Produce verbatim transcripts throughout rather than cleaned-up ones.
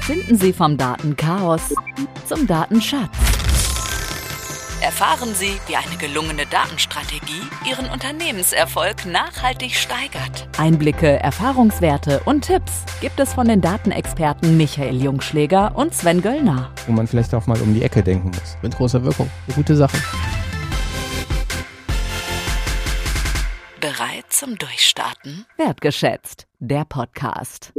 Finden Sie vom Datenchaos zum Datenschatz. Erfahren Sie, wie eine gelungene Datenstrategie Ihren Unternehmenserfolg nachhaltig steigert. Einblicke, Erfahrungswerte und Tipps gibt es von den Datenexperten Michael Jungschläger und Sven Göllner. Wo man vielleicht auch mal um die Ecke denken muss. Mit großer Wirkung. Eine gute Sache. Bereit zum Durchstarten? Wertgeschätzt, der Podcast.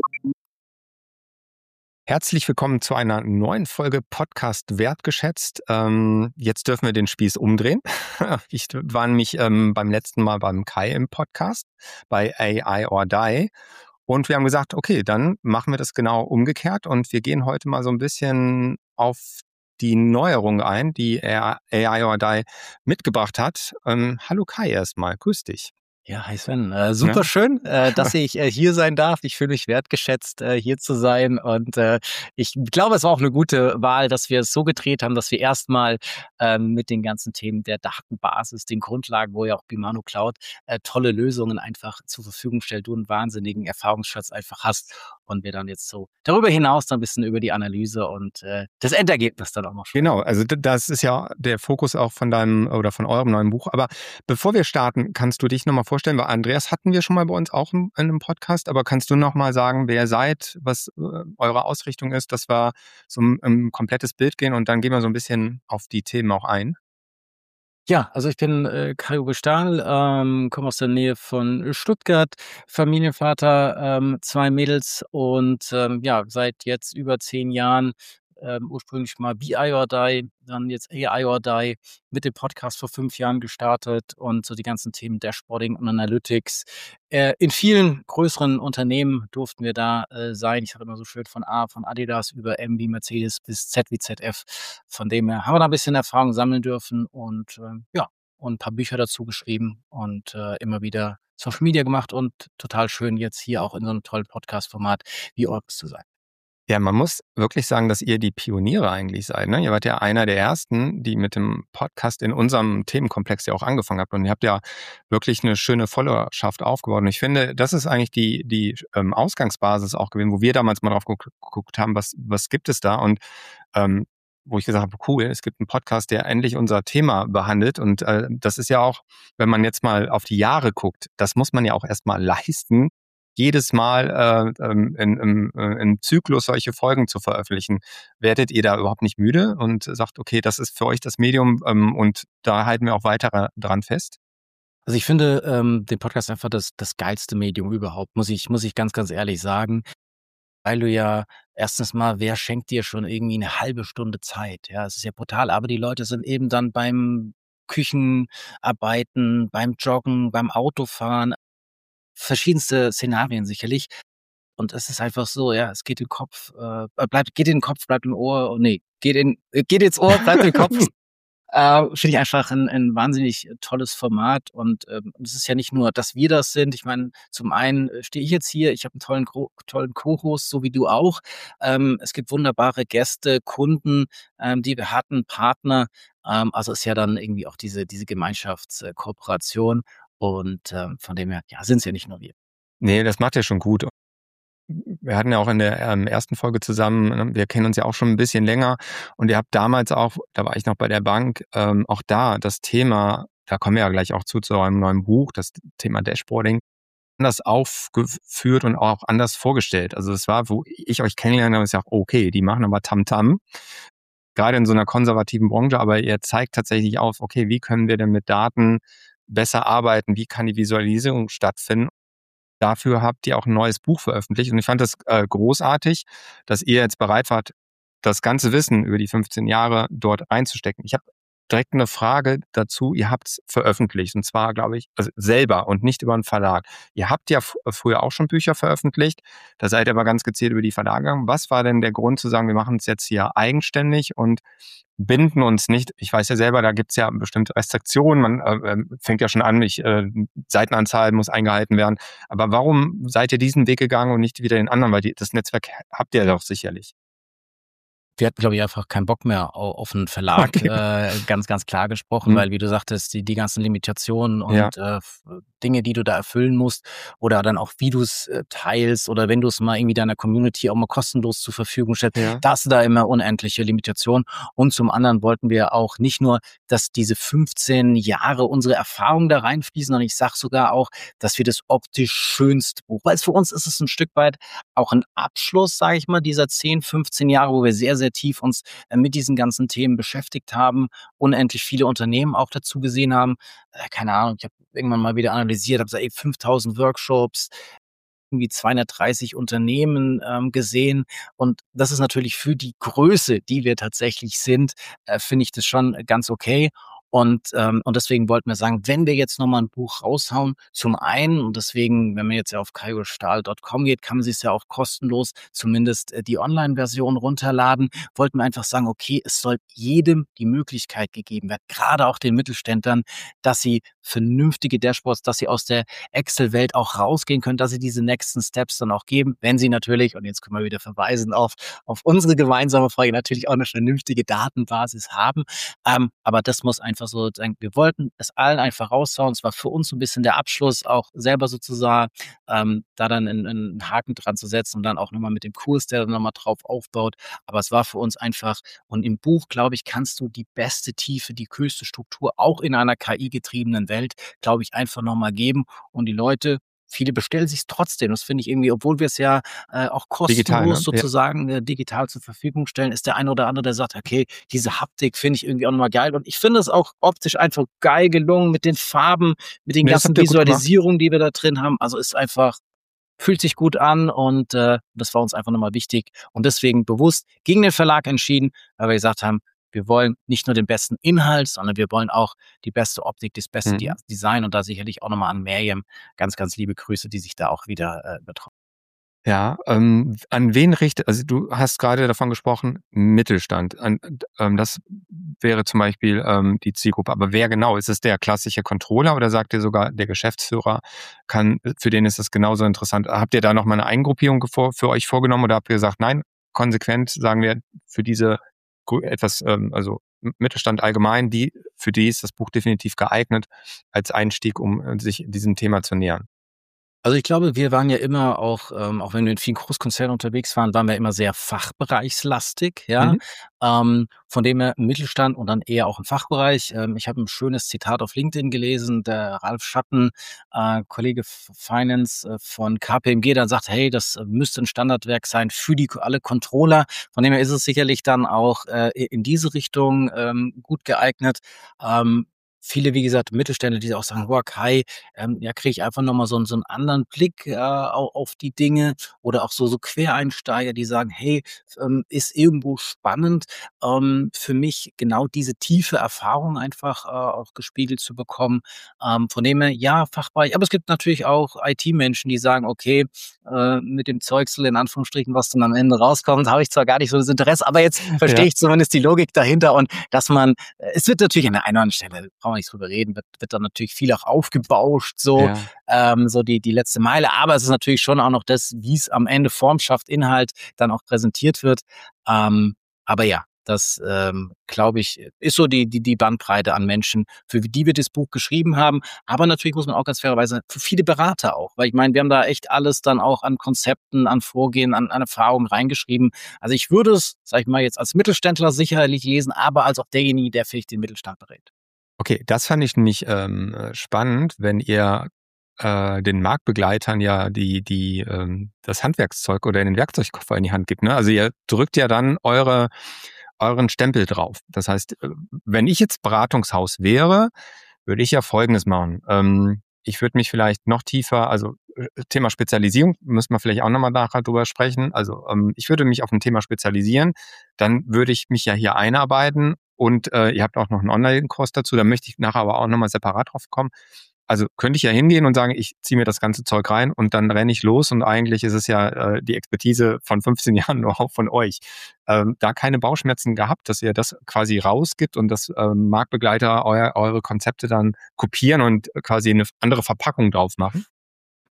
Herzlich willkommen zu einer neuen Folge Podcast Wertgeschätzt. Ähm, jetzt dürfen wir den Spieß umdrehen. Ich war nämlich ähm, beim letzten Mal beim Kai im Podcast, bei A I or Die. Und wir haben gesagt, okay, dann machen wir das genau umgekehrt. Und wir gehen heute mal so ein bisschen auf die Neuerung ein, die A I or Die mitgebracht hat. Ähm, hallo Kai erstmal, grüß dich. Ja, hi Sven. Äh, super ja. schön, äh, dass ich äh, hier sein darf. Ich fühle mich wertgeschätzt, äh, hier zu sein. Und äh, ich glaube, es war auch eine gute Wahl, dass wir es so gedreht haben, dass wir erstmal ähm, mit den ganzen Themen der Datenbasis, den Grundlagen, wo ja auch Bimano Cloud äh, tolle Lösungen einfach zur Verfügung stellt, du einen wahnsinnigen Erfahrungsschatz einfach hast. Und wir dann jetzt so darüber hinaus dann ein bisschen über die Analyse und äh, das Endergebnis dann auch noch sprechen. Genau, also das ist ja der Fokus auch von deinem oder von eurem neuen Buch. Aber bevor wir starten, kannst du dich nochmal vorstellen, weil Andreas hatten wir schon mal bei uns auch in einem Podcast, aber kannst du nochmal sagen, wer ihr seid, was äh, eure Ausrichtung ist, dass wir so ein, ein komplettes Bild gehen und dann gehen wir so ein bisschen auf die Themen auch ein? Ja, also ich bin äh, Kai-Uwe Stahl, ähm, komme aus der Nähe von Stuttgart, Familienvater, ähm, zwei Mädels und ähm, ja, seit jetzt über zehn Jahren ähm, ursprünglich mal B I or Die, dann jetzt A I or Die, mit dem Podcast vor fünf Jahren gestartet und so die ganzen Themen Dashboarding und Analytics. Äh, in vielen größeren Unternehmen durften wir da äh, sein. Ich sage immer so schön von A, von Adidas über M wie Mercedes bis Z wie Z F. Von dem her haben wir da ein bisschen Erfahrung sammeln dürfen und äh, ja, und ein paar Bücher dazu geschrieben und äh, immer wieder Social Media gemacht und total schön jetzt hier auch in so einem tollen Podcast-Format wie Orks zu sein. Ja, man muss wirklich sagen, dass ihr die Pioniere eigentlich seid. Ne? Ihr wart ja einer der ersten, die mit dem Podcast in unserem Themenkomplex ja auch angefangen habt. Und ihr habt ja wirklich eine schöne Followerschaft aufgebaut. Und ich finde, das ist eigentlich die, die ähm, Ausgangsbasis auch gewesen, wo wir damals mal drauf geguckt haben, was, was gibt es da? Und ähm, wo ich gesagt habe, cool, es gibt einen Podcast, der endlich unser Thema behandelt. Und äh, das ist ja auch, wenn man jetzt mal auf die Jahre guckt, das muss man ja auch erstmal leisten, jedes Mal äh, in, in, in Zyklus solche Folgen zu veröffentlichen. Werdet ihr da überhaupt nicht müde und sagt, okay, das ist für euch das Medium ähm, und da halten wir auch weiter dran fest? Also ich finde ähm, den Podcast einfach das, das geilste Medium überhaupt, muss ich, muss ich ganz, ganz ehrlich sagen. Weil du ja erstens mal, wer schenkt dir schon irgendwie eine halbe Stunde Zeit? Ja, es ist ja brutal, aber die Leute sind eben dann beim Küchenarbeiten, beim Joggen, beim Autofahren, verschiedenste Szenarien sicherlich. Und es ist einfach so, ja, es geht in den Kopf, äh, bleibt, geht in den Kopf, bleibt im Ohr, oh nee, geht in, geht ins Ohr, bleibt im Kopf. Äh, finde ich einfach ein, ein wahnsinnig tolles Format und ähm, es ist ja nicht nur, dass wir das sind. Ich meine, zum einen stehe ich jetzt hier, ich habe einen tollen, Gro- tollen Co-Host, so wie du auch. Ähm, es gibt wunderbare Gäste, Kunden, ähm, die wir hatten, Partner. Ähm, also ist ja dann irgendwie auch diese, diese Gemeinschaftskooperation und ähm, von dem her, ja, sind es ja nicht nur wir. Nee, das macht ja schon gut. Wir hatten ja auch in der ähm, ersten Folge zusammen, wir kennen uns ja auch schon ein bisschen länger und ihr habt damals auch, da war ich noch bei der Bank, ähm, auch da das Thema, da kommen wir ja gleich auch zu, zu eurem neuen Buch, das Thema Dashboarding, anders aufgeführt und auch anders vorgestellt. Also das war, wo ich euch kennengelernt habe, ist ja auch okay, die machen aber Tamtam, gerade in so einer konservativen Branche, aber ihr zeigt tatsächlich auf, okay, wie können wir denn mit Daten besser arbeiten, wie kann die Visualisierung stattfinden? Dafür habt ihr auch ein neues Buch veröffentlicht. Und ich fand das äh, großartig, dass ihr jetzt bereit wart, das ganze Wissen über die fünfzehn Jahre dort einzustecken. Ich habe direkt eine Frage dazu. Ihr habt es veröffentlicht und zwar, glaube ich, also selber und nicht über einen Verlag. Ihr habt ja f- früher auch schon Bücher veröffentlicht. Da seid ihr aber ganz gezielt über die Verlage gegangen. Was war denn der Grund zu sagen, wir machen es jetzt hier eigenständig und binden uns nicht, ich weiß ja selber, da gibt es ja bestimmte Restriktionen, man äh, fängt ja schon an, ich, äh, Seitenanzahl muss eingehalten werden, aber warum seid ihr diesen Weg gegangen und nicht wieder den anderen, weil die, das Netzwerk habt ihr doch sicherlich. wir hatten, glaube ich, einfach keinen Bock mehr au auf 'n Verlag, Okay. äh, ganz, ganz klar gesprochen, Mhm. weil wie du sagtest, die die ganzen Limitationen Ja. und, äh, f Dinge, die du da erfüllen musst oder dann auch, wie du's, äh, teilst oder wenn du's mal irgendwie deiner Community auch mal kostenlos zur Verfügung stellst, Ja. da hast du da immer unendliche Limitationen. Und zum anderen wollten wir auch nicht nur, dass diese fünfzehn Jahre unsere Erfahrung da reinfließen, sondern ich sage sogar auch, dass wir das optisch schönste Buch, weil's für uns ist es 'n Stück weit auch 'n Abschluss, sage ich mal, dieser zehn, fünfzehn Jahre, wo wir sehr, sehr tief uns, äh, mit diesen ganzen Themen beschäftigt haben, unendlich viele Unternehmen auch dazu gesehen haben. Äh, keine Ahnung, ich habe irgendwann mal wieder analysiert, habe gesagt: „Ey, fünftausend Workshops, irgendwie zweihundertdreißig Unternehmen, ähm, gesehen." Und das ist natürlich für die Größe, die wir tatsächlich sind, äh, finde ich das schon ganz okay. Und, ähm und deswegen wollten wir sagen, wenn wir jetzt noch mal 'n Buch raushauen, zum einen und deswegen, wenn man jetzt ja auf kayo stahl Punkt com geht, kann man sich's ja auch kostenlos, zumindest, äh, die Online-Version runterladen, wollten wir einfach sagen: „Okay, es soll jedem die Möglichkeit gegeben werden, grade auch den Mittelständlern, dass sie vernünftige Dashboards, dass sie aus der Excel-Welt auch rausgehen können, dass sie diese nächsten Steps dann auch geben, wenn sie natürlich" und jetzt können wir wieder verweisen auf auf unsere gemeinsame Folge, natürlich auch 'ne vernünftige Datenbasis haben. Ähm, aber das muss einfach so sein. Wir wollten es allen einfach raushauen. Es war für uns so 'n bisschen der Abschluss, auch selber sozusagen, ähm, da dann 'n 'n Haken dran zu setzen und dann auch noch mal mit dem Kurs, der dann noch mal drauf aufbaut. Aber es war für uns einfach und im Buch, glaube ich, kannst du die beste Tiefe, die höchste Struktur auch in einer K I-getriebenen Welt, glaube ich, einfach noch mal geben. Und die Leute viele bestellen sich's trotzdem. Das finde ich irgendwie, obwohl wir's ja, äh, auch Digital, ne? kostenlos Ja. sozusagen, äh, digital zur Verfügung stellen, ist der eine oder andere, der sagt: „Okay, diese Haptik finde ich irgendwie auch noch mal geil." Und ich finde es auch optisch einfach geil gelungen mit den Farben, mit den Ne, das ganzen habt ihr gut gemacht. Visualisierungen, die wir da drin haben. Also, ist einfach fühlt sich gut an und, äh, das war uns einfach noch mal wichtig. Und deswegen bewusst gegen den Verlag entschieden, weil wir gesagt haben: „Wir wollen nicht nur den besten Inhalt, sondern wir wollen auch die beste Optik, das beste Dia Mhm. Design." Und da sicherlich auch noch mal an Merjam ganz, ganz liebe Grüße, die sich da auch wieder, äh, betro Ja, ähm, an wen richtet also, du hast grade davon gesprochen, Mittelstand. An d ähm, das wäre zum Beispiel, ähm, die Zielgruppe. Aber wer genau? Ist es der klassische Controller oder sagt ihr sogar, der Geschäftsführer kann für den ist das genauso interessant? Habt ihr da noch mal 'ne Eingruppierung gefo für euch vorgenommen oder habt ihr gesagt: „Nein, konsequent sagen wir für diese grö etwas, ähm, also M Mittelstand allgemein, die für die ist das Buch definitiv geeignet als Einstieg, um, äh, sich diesem Thema zu nähern?“ Also, ich glaube, wir waren ja immer auch, ähm, auch wenn wir in vielen Großkonzernen unterwegs waren, waren wir immer sehr fachbereichslastig, ja. Mhm. Ähm, von dem her Mittelstand und dann eher auch im Fachbereich. Ähm, ich habe 'n schönes Zitat auf LinkedIn gelesen, der Ralf Schatten, äh, Kollege F Finance, äh, von K P M G, der sagt: „Hey, das müsste 'n Standardwerk sein für die alle Controller." Von dem her ist es sicherlich dann auch, äh, i in diese Richtung, ähm, gut geeignet. Ähm, viele, wie gesagt, Mittelständler, die auch sagen: „Boah, Kai, ähm, ja, kriege ich einfach noch mal so 'n so 'n anderen Blick, äh, au auf die Dinge." Oder auch so so Quereinsteiger, die sagen: „Hey, ähm, ist irgendwo spannend, ähm, für mich genau diese tiefe Erfahrung einfach, äh, auch gespiegelt zu bekommen." Ähm, von dem her, ja, Fachbereich. Aber es gibt natürlich auch I T-Menschen, die sagen: „Okay, äh, mit dem Zeugsel in Anführungsstrichen, was dann am Ende rauskommt, habe ich zwar gar nicht so das Interesse, aber jetzt verstehe Ja. ich zumindest die Logik dahinter." Und dass man es wird natürlich an der einen oder anderen Stelle, brauchen wir nicht drüber reden, wird wird dann natürlich viel auch aufgebauscht so, Ja. ähm, so die die letzte Meile. Aber es ist natürlich schon auch noch das, wie's am Ende Form schafft, Inhalt dann auch präsentiert wird. Ähm, aber ja, das, ähm, glaube ich, ist so die die die Bandbreite an Menschen, für die wir das Buch geschrieben haben. Aber natürlich muss man auch ganz fairerweise für viele Berater auch, weil ich meine, wir haben da echt alles dann auch an Konzepten, an Vorgehen, an an Erfahrungen reingeschrieben. Also, ich würde es, sage ich mal, jetzt als Mittelständler sicherlich lesen, aber als auch derjenige, der vielleicht den Mittelstand berät. Okay, das fand ich nämlich, ähm, äh, spannend, wenn ihr, äh, den Marktbegleitern ja die die, ähm das Handwerkszeug oder den Werkzeugkoffer in die Hand gibt, ne? Also, ihr drückt ja dann eure euren Stempel drauf. Das heißt, äh, wenn ich jetzt Beratungshaus wäre, würde ich ja Folgendes machen. Ähm, ich würde mich vielleicht noch tiefer also, äh, Thema Spezialisierung, müssen wir vielleicht auch noch mal nachher drüber sprechen. Also, ähm, ich würde mich auf 'n Thema spezialisieren, dann würde ich mich ja hier einarbeiten und, äh, ihr habt auch noch 'n Onlinekurs dazu, da möchte ich nachher aber auch noch mal separat drauf kommen. Also, könnte ich ja hingehen und sagen: „Ich ziehe mir das ganze Zeug rein und dann renne ich los und eigentlich ist es ja, äh, die Expertise von fünfzehn Jahren Know-how von euch.“ Ähm, da keine Bauchschmerzen gehabt, dass ihr das quasi rausgibt und dass, ähm, Marktbegleiter euer eure Konzepte dann kopieren und quasi 'ne f andere Verpackung drauf machen?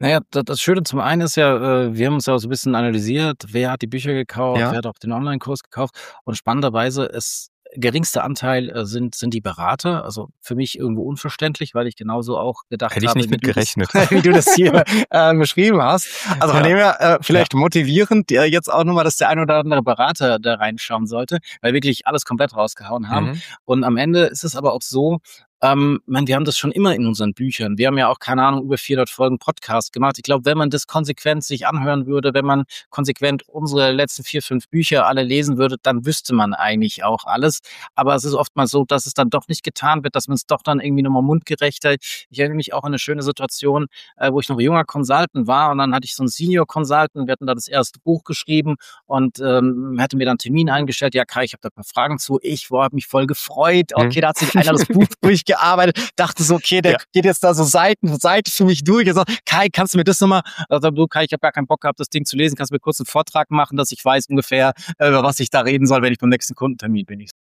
Naja, da das Schöne zum einen ist ja, äh, wir haben uns ja so 'n bisschen analysiert, wer hat die Bücher gekauft, Ja. wer hat auch den Onlinekurs gekauft und spannenderweise ist geringster Anteil, äh, sind sind die Berater. Also, für mich irgendwo unverständlich, weil ich genauso auch gedacht Hätte ich habe, nicht wie mit du das gerechnet. wie du das hier, äh, beschrieben hast. Also, von Ja. dem her, äh, Ja. vielleicht motivierend, äh, jetzt auch noch mal, dass der ein oder andere Berater da reinschauen sollte, weil wirklich alles komplett rausgehauen haben. Mhm. Und am Ende ist es aber auch so, ähm, meine, wir haben das schon immer in unseren Büchern. Wir haben ja auch, keine Ahnung, über vierhundert Folgen Podcast gemacht. Ich glaube, wenn man das konsequent sich anhören würde, wenn man konsequent unsere letzten vier, fünf Bücher alle lesen würde, dann wüsste man eigentlich auch alles. Aber es ist oftmals so, dass es dann doch nicht getan wird, dass man es doch dann irgendwie noch mal mundgerechter. Ich erinnere mich auch an eine schöne Situation, äh, wo ich noch junger Consultant war und dann hatte ich so einen Senior Consultant. Wir hatten da das erste Buch geschrieben und ähm, hatte mir dann einen Termin eingestellt. Ja, Kai, ich habe da ein paar Fragen zu. Ich habe mich voll gefreut. Mhm. Okay, da hat sich einer das Buch durchgearbeitet. Dachte so, okay, der Ja. geht jetzt da so Seiten für Seite für mich durch. Ich sag, Kai, kannst du mir das nochmal? Also, du, Kai, ich habe gar keinen Bock gehabt, das Ding zu lesen. Kannst du mir kurz einen Vortrag machen, dass ich weiß ungefähr, äh, über was ich da reden soll, wenn ich beim nächsten Kundentermin bin. Ich so,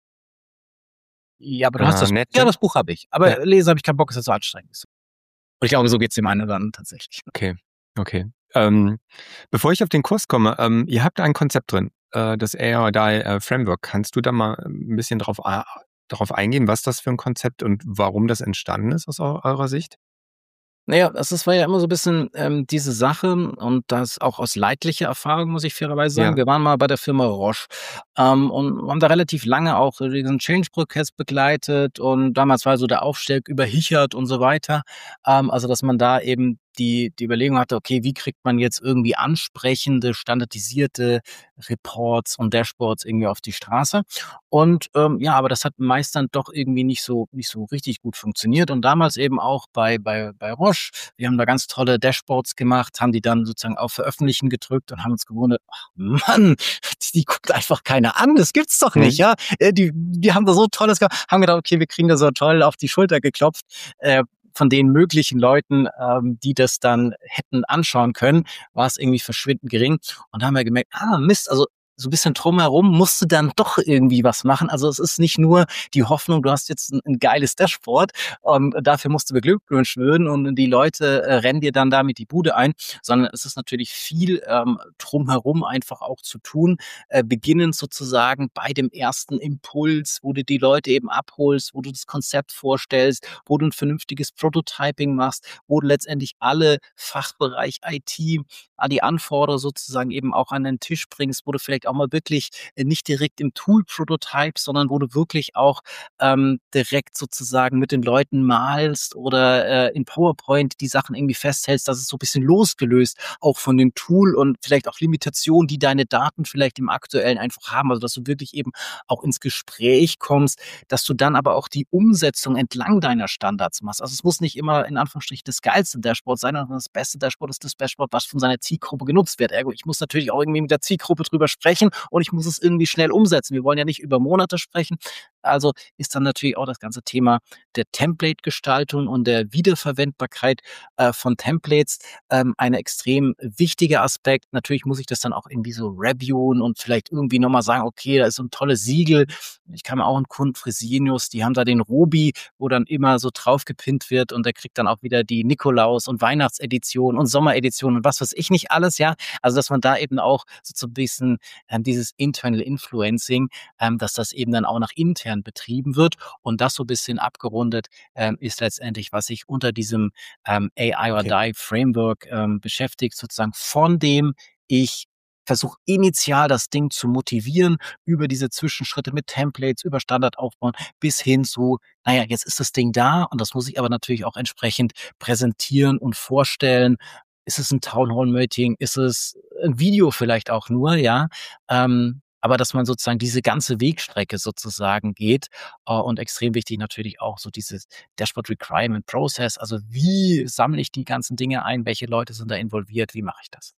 ja, aber du hast Ah, das, nett, ja, ne? das Buch habe ich. Aber Ja. lesen habe ich keinen Bock, ist das so anstrengend. Ich so, und ich glaube, so geht's dem einen oder anderen tatsächlich. Okay, okay. Ähm, bevor ich auf den Kurs komme, ähm, ihr habt ein Konzept drin, äh, das A I or Die äh, Framework. Kannst du da mal ein bisschen drauf, a- darauf eingehen, was das für ein Konzept und warum das entstanden ist aus eu- eurer Sicht? Naja, das ist, war ja immer so ein bisschen ähm, diese Sache und das auch aus leidlicher Erfahrung, muss ich fairerweise sagen. Ja. Wir waren mal bei der Firma Roche ähm, und haben da relativ lange auch so diesen Change-Prozess begleitet und damals war so der Aufstieg über Hichert und so weiter. Ähm, also, dass man da eben die die Überlegung hatte, okay, wie kriegt man jetzt irgendwie ansprechende, standardisierte Reports und Dashboards irgendwie auf die Straße? Und ähm, ja, aber das hat meist dann doch irgendwie nicht so nicht so richtig gut funktioniert. Und damals eben auch bei bei bei Roche. Wir haben da ganz tolle Dashboards gemacht, haben die dann sozusagen auf Veröffentlichen gedrückt und haben uns gewundert, ach Mann, die guckt einfach keiner an. Das gibt's doch Mhm. nicht, ja? Äh, Die, die haben da so tolles gemacht, haben gedacht, okay, wir kriegen da so toll auf die Schulter geklopft. Äh, von den möglichen Leuten, ähm, die das dann hätten anschauen können, war es irgendwie verschwindend gering. Und da haben wir gemerkt, ah Mist, also so ein bisschen drumherum musst du dann doch irgendwie was machen. Also es ist nicht nur die Hoffnung, du hast jetzt ein, ein geiles Dashboard und dafür musst du beglückwünscht werden und die Leute äh, rennen dir dann damit die Bude ein, sondern es ist natürlich viel ähm, drumherum einfach auch zu tun, äh, beginnend sozusagen bei dem ersten Impuls, wo du die Leute eben abholst, wo du das Konzept vorstellst, wo du ein vernünftiges Prototyping machst, wo du letztendlich alle Fachbereich I T, all die Anforderungen sozusagen eben auch an den Tisch bringst, wo du vielleicht auch mal wirklich äh, nicht direkt im Tool prototypst, sondern wo du wirklich auch ähm, direkt sozusagen mit den Leuten malst oder äh, in PowerPoint die Sachen irgendwie festhältst, dass es so ein bisschen losgelöst auch von dem Tool und vielleicht auch Limitationen, die deine Daten vielleicht im Aktuellen einfach haben, also dass du wirklich eben auch ins Gespräch kommst, dass du dann aber auch die Umsetzung entlang deiner Standards machst. Also es muss nicht immer in Anführungsstrichen das geilste Dashboard sein, sondern das beste Dashboard ist das Dashboard, was von seiner Zielgruppe genutzt wird. Ergo, ich muss natürlich auch irgendwie mit der Zielgruppe drüber sprechen und ich muss es irgendwie schnell umsetzen. Wir wollen ja nicht über Monate sprechen. Also ist dann natürlich auch das ganze Thema der Template-Gestaltung und der Wiederverwendbarkeit äh, von Templates ähm, ein extrem wichtiger Aspekt. Natürlich muss ich das dann auch irgendwie so reviewen und vielleicht irgendwie nochmal sagen, okay, da ist so ein tolles Siegel. Ich kann mir auch einen Kunden, Fresenius, die haben da den Robi, wo dann immer so drauf gepinnt wird und der kriegt dann auch wieder die Nikolaus- und Weihnachtsedition und Sommeredition und was weiß ich nicht alles, ja. Also, dass man da eben auch so ein bisschen ähm, dieses Internal Influencing, ähm, dass das eben dann auch nach intern betrieben wird und das so ein bisschen abgerundet ähm, ist letztendlich, was sich unter diesem ähm, A I or Okay. Die Framework ähm, beschäftigt, sozusagen von dem ich versuche initial das Ding zu motivieren über diese Zwischenschritte mit Templates, über Standard aufbauen, bis hin zu, naja, jetzt ist das Ding da und das muss ich aber natürlich auch entsprechend präsentieren und vorstellen. Ist es ein Town Hall Meeting? Ist es ein Video vielleicht auch nur, ja? Ähm, aber dass man sozusagen diese ganze Wegstrecke sozusagen geht äh, und extrem wichtig natürlich auch so dieses Dashboard Requirement Process. Also wie sammle ich die ganzen Dinge ein? Welche Leute sind da involviert? Wie mache ich das?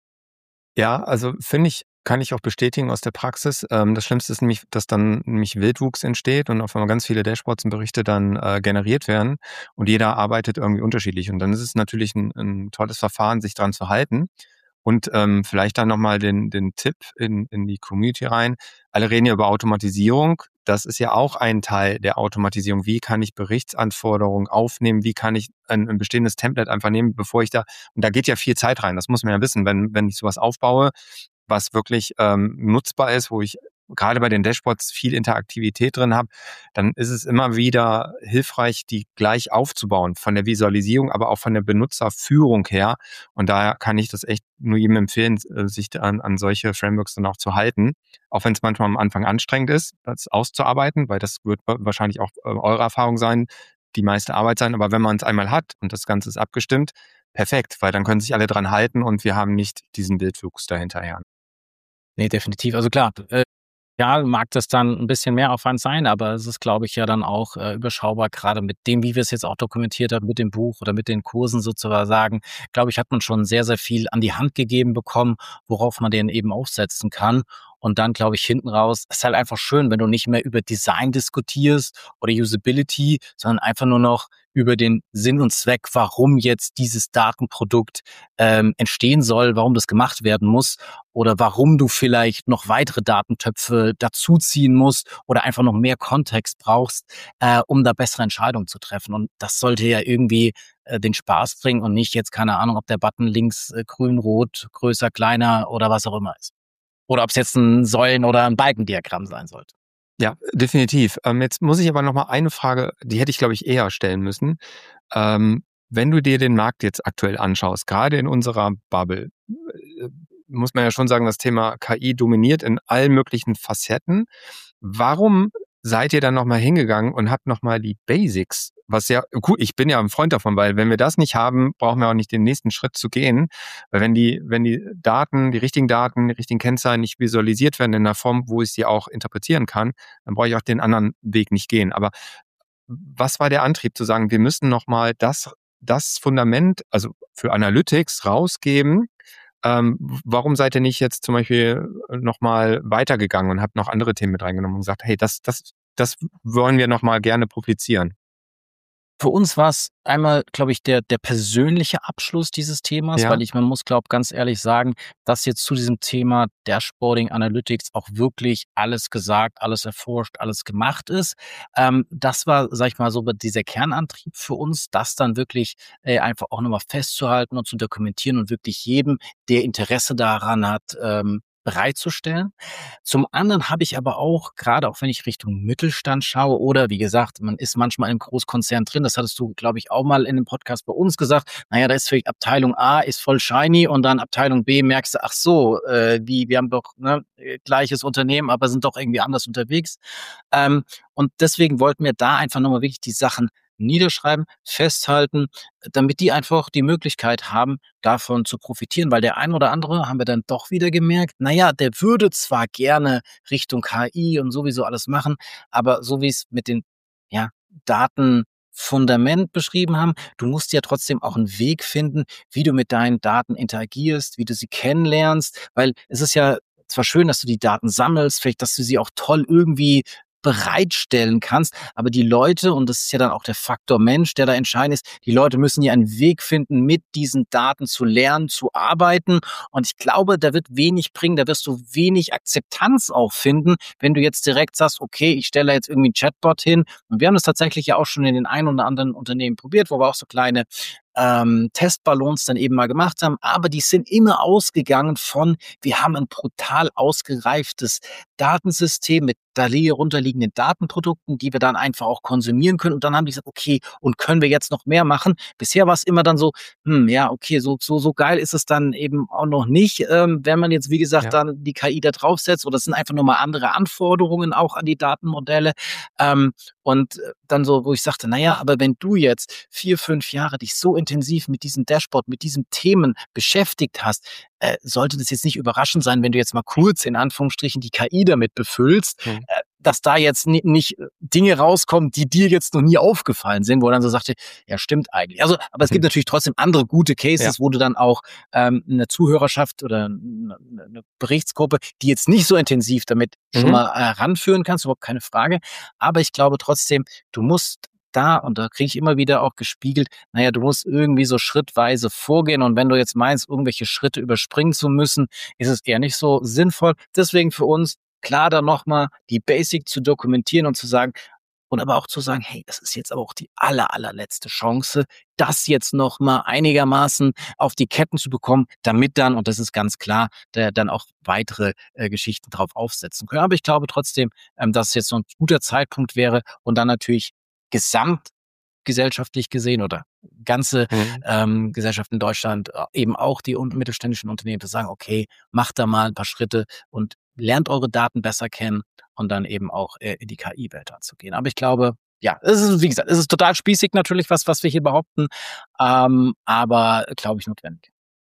Ja, also finde ich, kann ich auch bestätigen aus der Praxis. Ähm, das Schlimmste ist nämlich, dass dann nämlich Wildwuchs entsteht und auf einmal ganz viele Dashboards und Berichte dann äh, generiert werden und jeder arbeitet irgendwie unterschiedlich. Und dann ist es natürlich ein, ein tolles Verfahren, sich dran zu halten. Und ähm, vielleicht dann nochmal den, den Tipp in, in die Community rein. Alle reden ja über Automatisierung. das ist ja auch ein Teil der Automatisierung. Wie kann ich Berichtsanforderungen aufnehmen? Wie kann ich ein, ein bestehendes Template einfach nehmen, bevor ich da, und da geht ja viel Zeit rein, das muss man ja wissen, wenn, wenn ich sowas aufbaue, was wirklich ähm, nutzbar ist, wo ich gerade bei den Dashboards viel Interaktivität drin habe, dann ist es immer wieder hilfreich, die gleich aufzubauen, von der Visualisierung, aber auch von der Benutzerführung her. Und daher kann ich das echt nur jedem empfehlen, sich an, an solche Frameworks dann auch zu halten. Auch wenn es manchmal am Anfang anstrengend ist, das auszuarbeiten, weil das wird wahrscheinlich auch äh, eure Erfahrung sein, die meiste Arbeit sein. Aber wenn man es einmal hat und das Ganze ist abgestimmt, perfekt, weil dann können sich alle dran halten und wir haben nicht diesen Wildwuchs dahinterher. Nee, definitiv. Also klar, äh, ja, mag das dann ein bisschen mehr Aufwand sein, aber es ist, glaube ich, ja dann auch äh, überschaubar, gerade mit dem, wie wir es jetzt auch dokumentiert haben, mit dem Buch oder mit den Kursen sozusagen, glaube ich, hat man schon sehr, sehr viel an die Hand gegeben bekommen, worauf man den eben aufsetzen kann. Und dann, glaube ich, hinten raus, ist halt einfach schön, wenn du nicht mehr über Design diskutierst oder Usability, sondern einfach nur noch über den Sinn und Zweck, warum jetzt dieses Datenprodukt ähm, entstehen soll, warum das gemacht werden muss oder warum du vielleicht noch weitere Datentöpfe dazuziehen musst oder einfach noch mehr Kontext brauchst, äh, um da bessere Entscheidungen zu treffen. Und das sollte ja irgendwie äh, den Spaß bringen und nicht jetzt, keine Ahnung, ob der Button links äh, grün, rot, größer, kleiner oder was auch immer ist. Oder ob es jetzt ein Säulen- oder ein Balkendiagramm sein sollte. Ja, definitiv. Ähm, jetzt muss ich aber noch mal eine Frage, die hätte ich, glaube ich, eher stellen müssen. Ähm, wenn du dir den Markt jetzt aktuell anschaust, gerade in unserer Bubble, äh, muss man ja schon sagen, das Thema K I dominiert in allen möglichen Facetten. Warum seid ihr dann nochmal hingegangen und habt nochmal die Basics, was ja, gut, ich bin ja ein Freund davon, weil wenn wir das nicht haben, brauchen wir auch nicht den nächsten Schritt zu gehen. Weil wenn die, wenn die Daten, die richtigen Daten, die richtigen Kennzahlen nicht visualisiert werden in einer Form, wo ich sie auch interpretieren kann, dann brauche ich auch den anderen Weg nicht gehen. Aber was war der Antrieb zu sagen, wir müssen nochmal das, das Fundament, also für Analytics rausgeben? Ähm, warum seid ihr nicht jetzt zum Beispiel nochmal weitergegangen und habt noch andere Themen mit reingenommen und gesagt, hey, das, das, das wollen wir nochmal gerne publizieren? Für uns war es einmal, glaube ich, der der persönliche Abschluss dieses Themas, Ja. weil ich man muss, glaube ganz ehrlich sagen, dass jetzt zu diesem Thema Dashboarding, Analytics auch wirklich alles gesagt, alles erforscht, alles gemacht ist. Ähm, das war, sage ich mal so, dieser Kernantrieb für uns, das dann wirklich äh, einfach auch nochmal festzuhalten und zu dokumentieren und wirklich jedem, der Interesse daran hat, ähm, bereitzustellen. Zum anderen habe ich aber auch, gerade auch wenn ich Richtung Mittelstand schaue oder wie gesagt, man ist manchmal im Großkonzern drin, das hattest du, glaube ich, auch mal in dem Podcast bei uns gesagt, naja, da ist vielleicht Abteilung A ist voll shiny und dann Abteilung B merkst du, ach so, äh, wie, wir haben doch ne, gleiches Unternehmen, aber sind doch irgendwie anders unterwegs. Ähm, und deswegen wollten wir da einfach nochmal wirklich die Sachen niederschreiben, festhalten, damit die einfach die Möglichkeit haben, davon zu profitieren, weil der ein oder andere, haben wir dann doch wieder gemerkt, naja, der würde zwar gerne Richtung K I und sowieso alles machen, aber so wie es mit den ja, Datenfundament beschrieben haben, du musst ja trotzdem auch einen Weg finden, wie du mit deinen Daten interagierst, wie du sie kennenlernst, weil es ist ja zwar schön, dass du die Daten sammelst, vielleicht, dass du sie auch toll irgendwie bereitstellen kannst, aber die Leute, und das ist ja dann auch der Faktor Mensch, der da entscheidend ist, die Leute müssen ja einen Weg finden, mit diesen Daten zu lernen, zu arbeiten, und ich glaube, da wird wenig bringen, da wirst du wenig Akzeptanz auch finden, wenn du jetzt direkt sagst, okay, ich stelle jetzt irgendwie einen Chatbot hin, und wir haben das tatsächlich ja auch schon in den ein oder anderen Unternehmen probiert, wo wir auch so kleine ähm, Testballons dann eben mal gemacht haben, aber die sind immer ausgegangen von, wir haben ein brutal ausgereiftes Datensystem mit darunter liegenden Datenprodukten, die wir dann einfach auch konsumieren können, und dann haben die gesagt, okay, und können wir jetzt noch mehr machen? Bisher war es immer dann so, hm, ja, okay, so so so geil ist es dann eben auch noch nicht, ähm, wenn man jetzt, wie gesagt, ja. dann die K I da draufsetzt, oder es sind einfach nochmal andere Anforderungen auch an die Datenmodelle, ähm, und dann so, wo ich sagte, naja, aber wenn du jetzt vier, fünf Jahre dich so intensiv mit diesem Dashboard, mit diesen Themen beschäftigt hast, äh, sollte das jetzt nicht überraschend sein, wenn du jetzt mal kurz in Anführungsstrichen die K I damit befüllst, mhm. äh, dass da jetzt nicht, nicht Dinge rauskommen, die dir jetzt noch nie aufgefallen sind, wo dann so sagte, ja, stimmt eigentlich. Also, aber es gibt natürlich trotzdem andere gute Cases, ja. wo du dann auch ähm, eine Zuhörerschaft oder eine, eine Berichtsgruppe, die jetzt nicht so intensiv damit mhm. schon mal heranführen äh, kannst, überhaupt keine Frage. Aber ich glaube trotzdem, du musst da, und da kriege ich immer wieder auch gespiegelt, naja, du musst irgendwie so schrittweise vorgehen, und wenn du jetzt meinst, irgendwelche Schritte überspringen zu müssen, ist es eher nicht so sinnvoll. Deswegen für uns klar dann nochmal die Basic zu dokumentieren und zu sagen, und aber auch zu sagen, hey, das ist jetzt aber auch die aller, allerletzte Chance, das jetzt noch mal einigermaßen auf die Ketten zu bekommen, damit dann, und das ist ganz klar, der dann auch weitere äh, Geschichten drauf aufsetzen können. Aber ich glaube trotzdem, ähm, dass es jetzt so ein guter Zeitpunkt wäre und dann natürlich gesamtgesellschaftlich gesehen oder ganze Mhm. ähm, Gesellschaft in Deutschland, äh, eben auch die un- mittelständischen Unternehmen zu sagen, okay, macht da mal ein paar Schritte und lernt eure Daten besser kennen und dann eben auch äh, in die K I-Welt zu gehen. Aber ich glaube, ja, es ist, wie gesagt, es ist total spießig natürlich, was, was wir hier behaupten, ähm, aber glaube ich notwendig.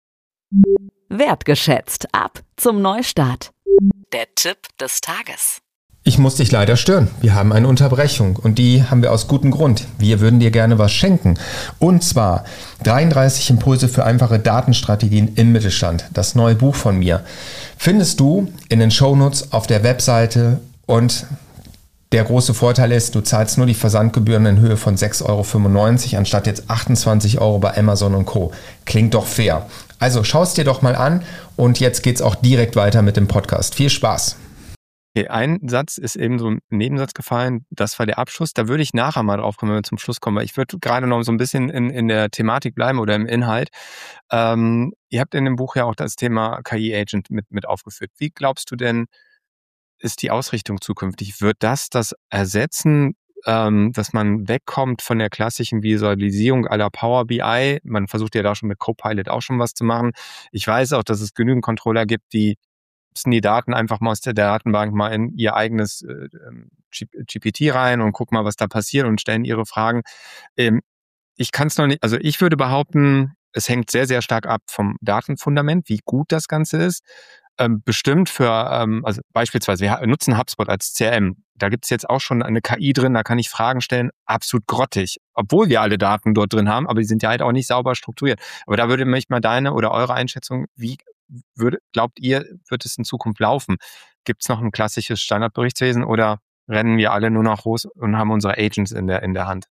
Wertgeschätzt. Ab zum Neustart. Der Tipp des Tages. Ich muss dich leider stören. Wir haben eine Unterbrechung und die haben wir aus gutem Grund. Wir würden dir gerne was schenken. Und zwar dreiunddreißig Impulse für einfache Datenstrategien im Mittelstand. Das neue Buch von mir findest du in den Shownotes auf der Webseite und der große Vorteil ist, du zahlst nur die Versandgebühren in Höhe von sechs Euro fünfundneunzig anstatt jetzt achtundzwanzig Euro bei Amazon und Co. Klingt doch fair. Also schau es dir doch mal an und jetzt geht's auch direkt weiter mit dem Podcast. Viel Spaß! Okay, ein Satz ist eben so ein Nebensatz gefallen, das war der Abschluss. Da würde ich nachher mal drauf kommen, wenn wir zum Schluss kommen, weil ich würde gerade noch so ein bisschen in, in der Thematik bleiben oder im Inhalt. Ähm, ihr habt in dem Buch ja auch das Thema K I-Agent mit, mit aufgeführt. Wie glaubst du denn, ist die Ausrichtung zukünftig? Wird das das ersetzen, ähm, dass man wegkommt von der klassischen Visualisierung à la Power B I? Man versucht ja da schon mit Copilot auch schon was zu machen. Ich weiß auch, dass es genügend Controller gibt, die die Daten einfach mal aus der Datenbank mal in ihr eigenes äh, G P T rein und gucken mal, was da passiert und stellen ihre Fragen. Ähm, ich kann es noch nicht, also ich würde behaupten, es hängt sehr, sehr stark ab vom Datenfundament, wie gut das Ganze ist. Ähm, bestimmt für, ähm, also beispielsweise, wir nutzen HubSpot als C R M. Da gibt es jetzt auch schon eine K I drin, da kann ich Fragen stellen, absolut grottig. Obwohl wir alle Daten dort drin haben, aber die sind ja halt auch nicht sauber strukturiert. Aber da würde mich mal deine oder eure Einschätzung, wie würde, glaubt ihr, wird es in Zukunft laufen? Gibt es noch ein klassisches Standardberichtswesen oder rennen wir alle nur noch los und haben unsere Agents in der, in der Hand?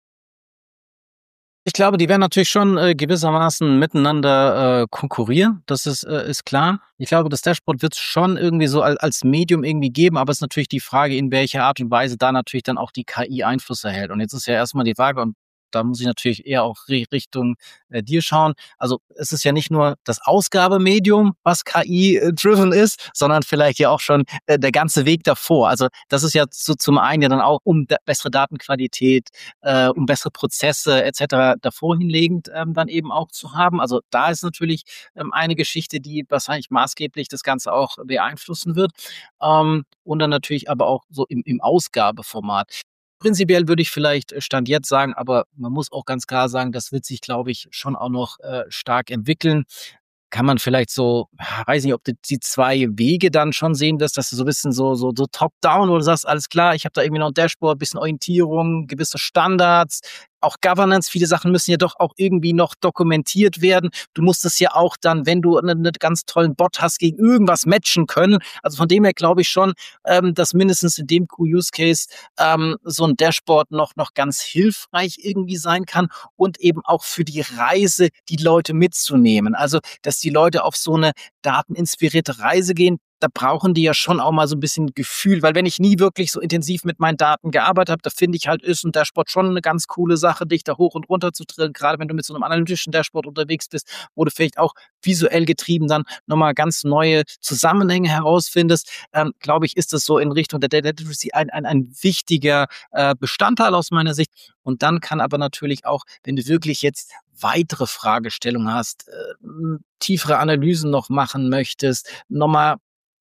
Ich glaube, die werden natürlich schon äh, gewissermaßen miteinander äh, konkurrieren. Das ist, äh, ist klar. Ich glaube, das Dashboard wird es schon irgendwie so als, als Medium irgendwie geben, aber es ist natürlich die Frage, in welcher Art und Weise da natürlich dann auch die K I Einfluss erhält. Und jetzt ist ja erstmal die Frage, und da muss ich natürlich eher auch Richtung äh, dir schauen. Also es ist ja nicht nur das Ausgabemedium, was K I-driven ist, sondern vielleicht ja auch schon äh, der ganze Weg davor. Also das ist ja so zum einen ja dann auch um da, bessere Datenqualität, äh, um bessere Prozesse et cetera davor hinlegend ähm, dann eben auch zu haben. Also da ist natürlich ähm, eine Geschichte, die wahrscheinlich maßgeblich das Ganze auch beeinflussen wird. Ähm, und dann natürlich aber auch so im, im Ausgabeformat. Prinzipiell würde ich vielleicht Stand jetzt sagen, aber man muss auch ganz klar sagen, das wird sich, glaube ich, schon auch noch äh, stark entwickeln. Kann man vielleicht so, weiß nicht, ob du die zwei Wege dann schon sehen, dass das so ein bisschen so, so, so top-down, wo du sagst, alles klar, ich habe da irgendwie noch ein Dashboard, bisschen Orientierung, gewisse Standards, auch Governance, viele Sachen müssen ja doch auch irgendwie noch dokumentiert werden. Du musst es ja auch dann, wenn du einen, einen ganz tollen Bot hast, gegen irgendwas matchen können. Also von dem her glaube ich schon, ähm, dass mindestens in dem Q-Use-Case ähm, so ein Dashboard noch, noch ganz hilfreich irgendwie sein kann und eben auch für die Reise die Leute mitzunehmen. Also, dass die Leute auf so eine dateninspirierte Reise gehen, da brauchen die ja schon auch mal so ein bisschen Gefühl, weil wenn ich nie wirklich so intensiv mit meinen Daten gearbeitet habe, da finde ich halt, ist ein Dashboard schon eine ganz coole Sache, dich da hoch und runter zu drillen, gerade wenn du mit so einem analytischen Dashboard unterwegs bist, wo du vielleicht auch visuell getrieben dann nochmal ganz neue Zusammenhänge herausfindest, ähm, glaube ich, ist das so in Richtung der Data Literacy ein, ein, ein wichtiger äh, Bestandteil aus meiner Sicht. Und dann kann aber natürlich auch, wenn du wirklich jetzt weitere Fragestellungen hast, äh, tiefere Analysen noch machen möchtest, nochmal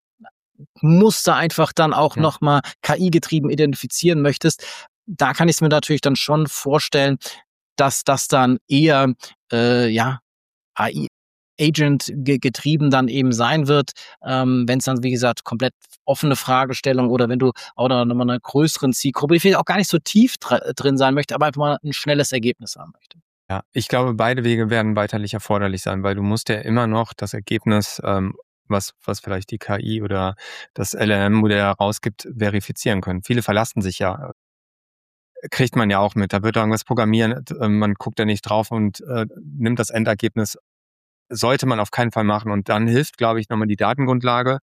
Muster einfach dann auch Ja. nochmal K I-getrieben identifizieren möchtest, da kann ich es mir natürlich dann schon vorstellen, dass das dann eher äh, ja A I-Agent getrieben dann eben sein wird, ähm, wenn es dann, wie gesagt, komplett offene Fragestellung oder wenn du auch noch mal einer größeren Zielgruppe, ich will auch gar nicht so tief dr- drin sein möchte, aber einfach mal ein schnelles Ergebnis haben möchte. Ja, ich glaube, beide Wege werden weiterlich erforderlich sein, weil du musst ja immer noch das Ergebnis, ähm, was, was vielleicht die K I oder das L L M-Modell herausgibt, verifizieren können. Viele verlassen sich ja, kriegt man ja auch mit. Da wird irgendwas programmieren, äh, man guckt da nicht drauf und äh, nimmt das Endergebnis. Sollte man auf keinen Fall machen. Und dann hilft, glaube ich, nochmal die Datengrundlage.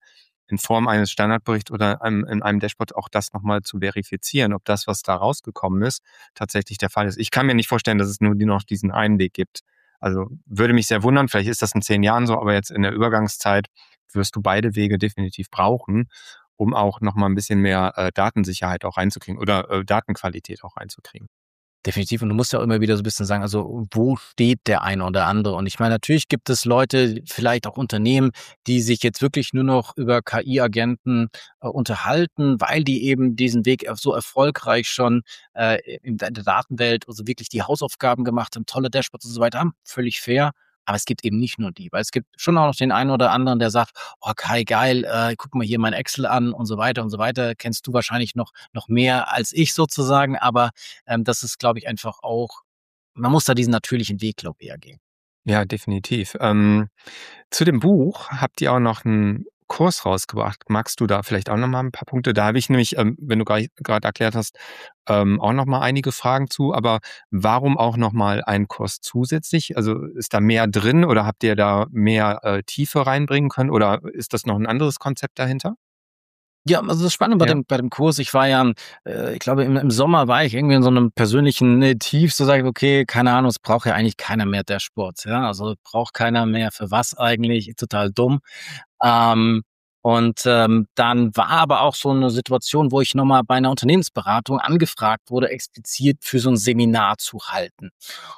in Form eines Standardberichts oder einem, in einem Dashboard auch das nochmal zu verifizieren, ob das, was da rausgekommen ist, tatsächlich der Fall ist. Ich kann mir nicht vorstellen, dass es nur noch diesen einen Weg gibt. Also würde mich sehr wundern, vielleicht ist das in zehn Jahren so, aber jetzt in der Übergangszeit wirst du beide Wege definitiv brauchen, um auch nochmal ein bisschen mehr äh, Datensicherheit auch reinzukriegen oder äh, Datenqualität auch reinzukriegen. Definitiv. Und du musst ja auch immer wieder so ein bisschen sagen, also wo steht der eine oder andere? Und ich meine, natürlich gibt es Leute, vielleicht auch Unternehmen, die sich jetzt wirklich nur noch über K I-Agenten äh, unterhalten, weil die eben diesen Weg so erfolgreich schon äh, in der Datenwelt, also wirklich die Hausaufgaben gemacht haben, tolle Dashboards und so weiter haben. Völlig fair. Aber es gibt eben nicht nur die, weil es gibt schon auch noch den einen oder anderen, der sagt, oh Kai, geil, äh, guck mal hier mein Excel an und so weiter und so weiter. Kennst du wahrscheinlich noch, noch mehr als ich sozusagen, aber ähm, das ist, glaube ich, einfach auch, man muss da diesen natürlichen Weg, glaube ich, eher gehen. Ja, definitiv. Ähm, zu dem Buch habt ihr auch noch einen Kurs rausgebracht. Magst du da vielleicht auch noch mal ein paar Punkte? Da habe ich nämlich, ähm, wenn du gerade erklärt hast, ähm, auch noch mal einige Fragen zu. Aber warum auch noch mal einen Kurs zusätzlich? Also ist da mehr drin oder habt ihr da mehr äh, Tiefe reinbringen können? Oder ist das noch ein anderes Konzept dahinter? Ja, also das Spannende bei Ja. dem bei dem Kurs, ich war ja, äh, ich glaube, im, im Sommer war ich irgendwie in so einem persönlichen äh, Tief, so sage ich, okay, keine Ahnung, es braucht ja eigentlich keiner mehr Dashboards, ja, also braucht keiner mehr für was eigentlich, total dumm. Ähm, und ähm, dann war aber auch so eine Situation, wo ich nochmal bei einer Unternehmensberatung angefragt wurde, explizit für so ein Seminar zu halten.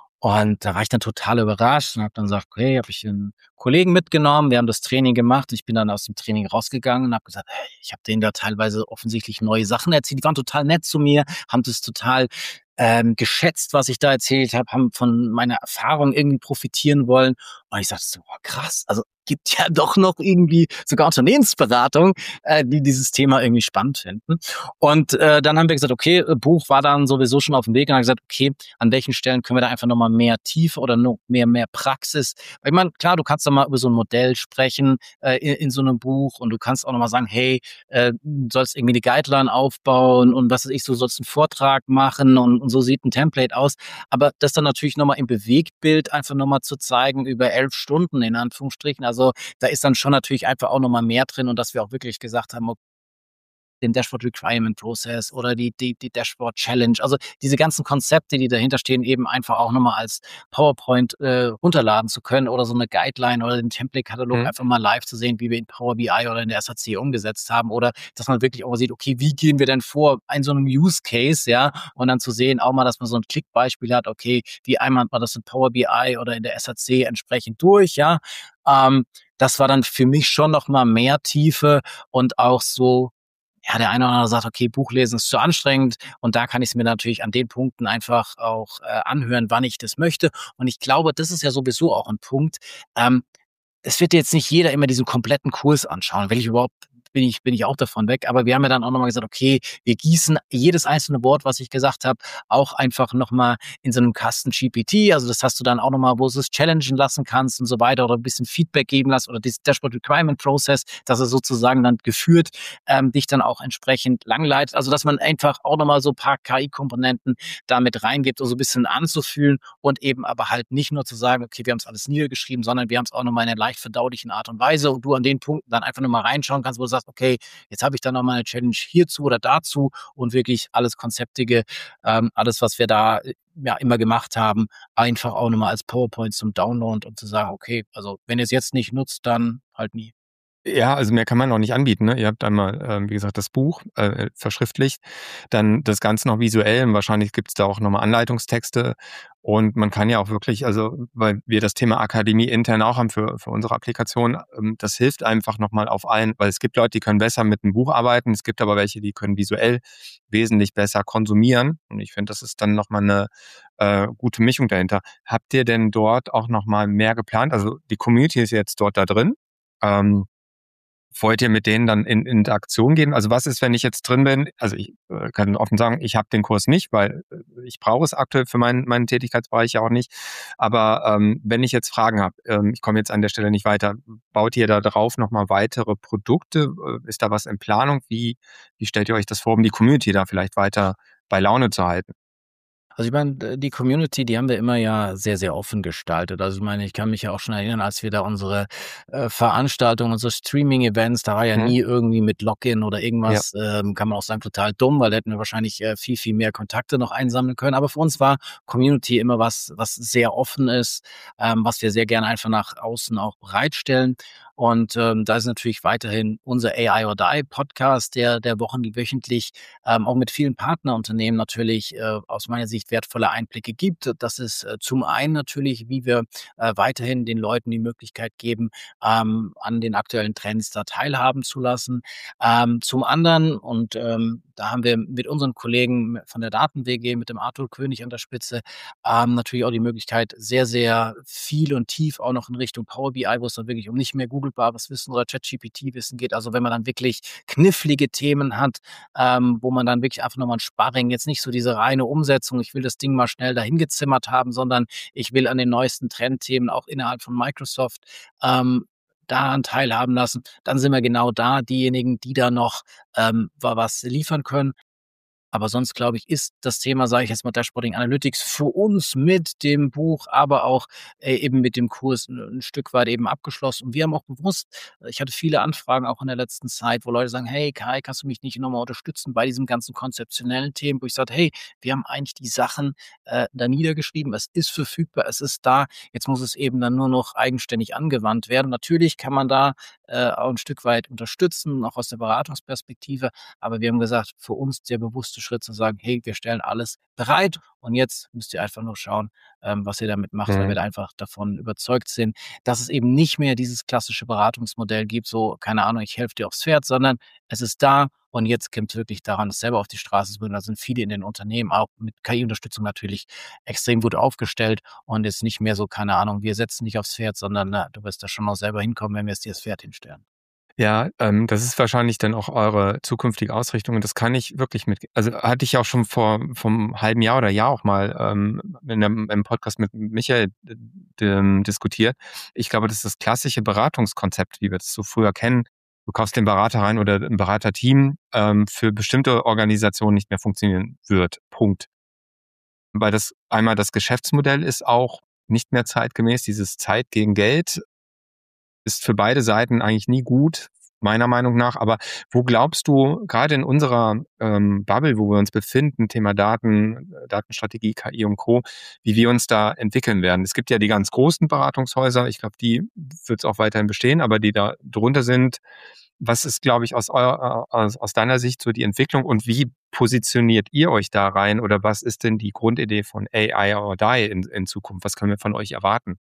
Und da war ich dann total überrascht und habe dann gesagt, okay, habe ich einen Kollegen mitgenommen, wir haben das Training gemacht. Ich bin dann aus dem Training rausgegangen und habe gesagt, hey, ich habe denen da teilweise offensichtlich neue Sachen erzählt. Die waren total nett zu mir, haben das total ähm, geschätzt, was ich da erzählt habe, haben von meiner Erfahrung irgendwie profitieren wollen. Und ich sagte so, oh, krass, also gibt ja doch noch irgendwie sogar Unternehmensberatung, äh, die dieses Thema irgendwie spannend finden. Und äh, dann haben wir gesagt, okay, Buch war dann sowieso schon auf dem Weg und haben gesagt, okay, an welchen Stellen können wir da einfach nochmal mehr Tiefe oder noch mehr, mehr Praxis. Weil ich meine, klar, du kannst da mal über so ein Modell sprechen äh, in, in so einem Buch und du kannst auch nochmal sagen, hey, äh, du sollst irgendwie eine Guideline aufbauen und was weiß ich, du sollst einen Vortrag machen und, und so sieht ein Template aus. Aber das dann natürlich nochmal im Bewegtbild einfach nochmal zu zeigen über elf Stunden in Anführungsstrichen. Also da ist dann schon natürlich einfach auch nochmal mehr drin und dass wir auch wirklich gesagt haben, okay, den Dashboard Requirement Process oder die, die, die Dashboard Challenge. Also diese ganzen Konzepte, die dahinter stehen, eben einfach auch nochmal als PowerPoint äh, runterladen zu können oder so eine Guideline oder den Template-Katalog mhm. einfach mal live zu sehen, wie wir in Power B I oder in der S A C umgesetzt haben oder dass man wirklich auch sieht, okay, wie gehen wir denn vor in so einem Use Case, ja, und dann zu sehen auch mal, dass man so ein Klickbeispiel hat, okay, wie einmal man das in Power B I oder in der S A C entsprechend durch, ja. Ähm, das war dann für mich schon nochmal mehr Tiefe und auch so, ja, der eine oder andere sagt, okay, Buchlesen ist zu anstrengend und da kann ich es mir natürlich an den Punkten einfach auch äh, anhören, wann ich das möchte. Und ich glaube, das ist ja sowieso auch ein Punkt. Ähm, es wird jetzt nicht jeder immer diesen kompletten Kurs anschauen. Will ich überhaupt, bin ich, bin ich auch davon weg. Aber wir haben ja dann auch nochmal gesagt, okay, wir gießen jedes einzelne Wort, was ich gesagt habe, auch einfach nochmal in so einem Kasten G P T. Also das hast du dann auch nochmal, wo du es challengen lassen kannst und so weiter oder ein bisschen Feedback geben lassen oder das Dashboard Requirement Process, dass er sozusagen dann geführt ähm, dich dann auch entsprechend langleitet. Also dass man einfach auch nochmal so ein paar K I-Komponenten damit reingibt, um so ein bisschen anzufühlen und eben aber halt nicht nur zu sagen, okay, wir haben es alles niedergeschrieben, sondern wir haben es auch nochmal in einer leicht verdaulichen Art und Weise und du an den Punkten dann einfach nochmal reinschauen kannst, wo du sagst, okay, jetzt habe ich dann nochmal eine Challenge hierzu oder dazu und wirklich alles Konzeptige, ähm, alles, was wir da ja immer gemacht haben, einfach auch nochmal als PowerPoint zum Download und zu sagen, okay, also wenn ihr es jetzt nicht nutzt, dann halt nie. Ja, also mehr kann man auch nicht anbieten. Ne? Ihr habt einmal, ähm, wie gesagt, das Buch äh, verschriftlicht, dann das Ganze noch visuell und wahrscheinlich gibt es da auch nochmal Anleitungstexte und man kann ja auch wirklich, also weil wir das Thema Akademie intern auch haben für, für unsere Applikation, ähm, das hilft einfach nochmal auf allen, weil es gibt Leute, die können besser mit einem Buch arbeiten, es gibt aber welche, die können visuell wesentlich besser konsumieren und ich finde, das ist dann nochmal eine äh, gute Mischung dahinter. Habt ihr denn dort auch nochmal mehr geplant? Also die Community ist jetzt dort da drin. Ähm, Wollt ihr mit denen dann in Interaktion gehen? Also was ist, wenn ich jetzt drin bin? Also ich äh, kann offen sagen, ich habe den Kurs nicht, weil äh, ich brauche es aktuell für meinen, meinen Tätigkeitsbereich ja auch nicht. Aber ähm, wenn ich jetzt Fragen habe, ähm, ich komme jetzt an der Stelle nicht weiter, baut ihr da drauf nochmal weitere Produkte? Äh, ist da was in Planung? Wie, wie stellt ihr euch das vor, um die Community da vielleicht weiter bei Laune zu halten? Also ich meine, d die Community, die haben wir immer ja sehr, sehr offen gestaltet. Also ich meine, ich kann mich ja auch schon erinnern, als wir da unsere, äh, Veranstaltungen, unsere Streaming-Events, da war ja Mhm. nie irgendwie mit Login oder Ja. irgendwas, ähm, kann man auch sagen, total dumm, weil da hätten wir wahrscheinlich, äh, viel, viel mehr Kontakte noch einsammeln können. Aber für uns war Community immer was, was sehr offen ist, ähm, was wir sehr gerne einfach nach außen auch bereitstellen. Und, ähm, da ist natürlich weiterhin unser A I or Die Podcast, der der wochen wöchentlich, ähm, auch mit vielen Partnerunternehmen natürlich, äh, aus meiner Sicht wertvolle Einblicke gibt. Das ist, äh, zum einen natürlich, wie wir, äh, weiterhin den Leuten die Möglichkeit geben, ähm, an den aktuellen Trends da teilhaben zu lassen. Ähm, zum anderen und, ähm, da haben wir mit unseren Kollegen von der Daten-W G, mit dem Arthur König an der Spitze, ähm, natürlich auch die Möglichkeit, sehr, sehr viel und tief auch noch in Richtung Power B I, wo es dann wirklich um nicht mehr googelbares Wissen oder ChatGPT-Wissen geht. Also wenn man dann wirklich knifflige Themen hat, ähm, wo man dann wirklich einfach noch mal 'n Sparring, jetzt nicht so diese reine Umsetzung, ich will das Ding mal schnell dahin gezimmert haben, sondern ich will an den neuesten Trendthemen auch innerhalb von Microsoft, ähm, daran teilhaben lassen. Dann sind wir genau da diejenigen, die da noch, ähm, wa was liefern können. Aber sonst, glaube ich, ist das Thema, sage ich jetzt mal, Dashboarding Analytics für uns mit dem Buch, aber auch, äh, eben mit dem Kurs 'n 'n Stück weit eben abgeschlossen. Und wir haben auch bewusst ich hatte viele Anfragen auch in der letzten Zeit, wo Leute sagen: „Hey Kai, kannst du mich nicht noch mal unterstützen bei diesem ganzen konzeptionellen Themen?" Wo ich sage: „Hey, wir haben eigentlich die Sachen, äh, da niedergeschrieben. Es ist verfügbar, es ist da. Jetzt muss es eben dann nur noch eigenständig angewandt werden." Natürlich kann man da, äh, auch 'n Stück weit unterstützen, auch aus der Beratungsperspektive. Aber wir haben gesagt, für uns der bewusste Schritt zu sagen: „Hey, wir stellen alles bereit und jetzt müsst ihr einfach nur schauen, ähm, was ihr damit macht", weil wir Mhm. da einfach davon überzeugt sind, dass es eben nicht mehr dieses klassische Beratungsmodell gibt, so, keine Ahnung, ich helfe dir aufs Pferd, sondern es ist da und jetzt kommt's wirklich daran, es selber auf die Straße zu bringen. Da sind viele in den Unternehmen auch mit K I-Unterstützung natürlich extrem gut aufgestellt und ist nicht mehr so, keine Ahnung, wir setzen dich aufs Pferd, sondern, na, du wirst da schon noch selber hinkommen, wenn wir jetzt dir das Pferd hinstellen. Ja, ähm, das ist wahrscheinlich dann auch eure zukünftige Ausrichtung und das kann ich wirklich mit also, hatte ich auch schon vor vom halben Jahr oder Jahr auch mal, ähm, in 'nem im Podcast mit Michael d ähm, diskutiert. Ich glaube, das ist das klassische Beratungskonzept, wie wir das so früher kennen. Du kaufst den Berater rein oder 'n Beraterteam, ähm, für bestimmte Organisationen nicht mehr funktionieren wird. Punkt. Weil das einmal das Geschäftsmodell ist auch nicht mehr zeitgemäß. Dieses Zeit gegen Geld ist für beide Seiten eigentlich nie gut, meiner Meinung nach. Aber wo glaubst du, gerade in unserer, ähm, Bubble, wo wir uns befinden, Thema Daten, äh, Datenstrategie, K I und Co., wie wir uns da entwickeln werden? Es gibt ja die ganz großen Beratungshäuser. Ich glaube, die wird's auch weiterhin bestehen, aber die da drunter sind. Was ist, glaube ich, aus eurer aus aus deiner Sicht so die Entwicklung und wie positioniert ihr euch da rein oder was ist denn die Grundidee von A I or Die in in Zukunft? Was können wir von euch erwarten?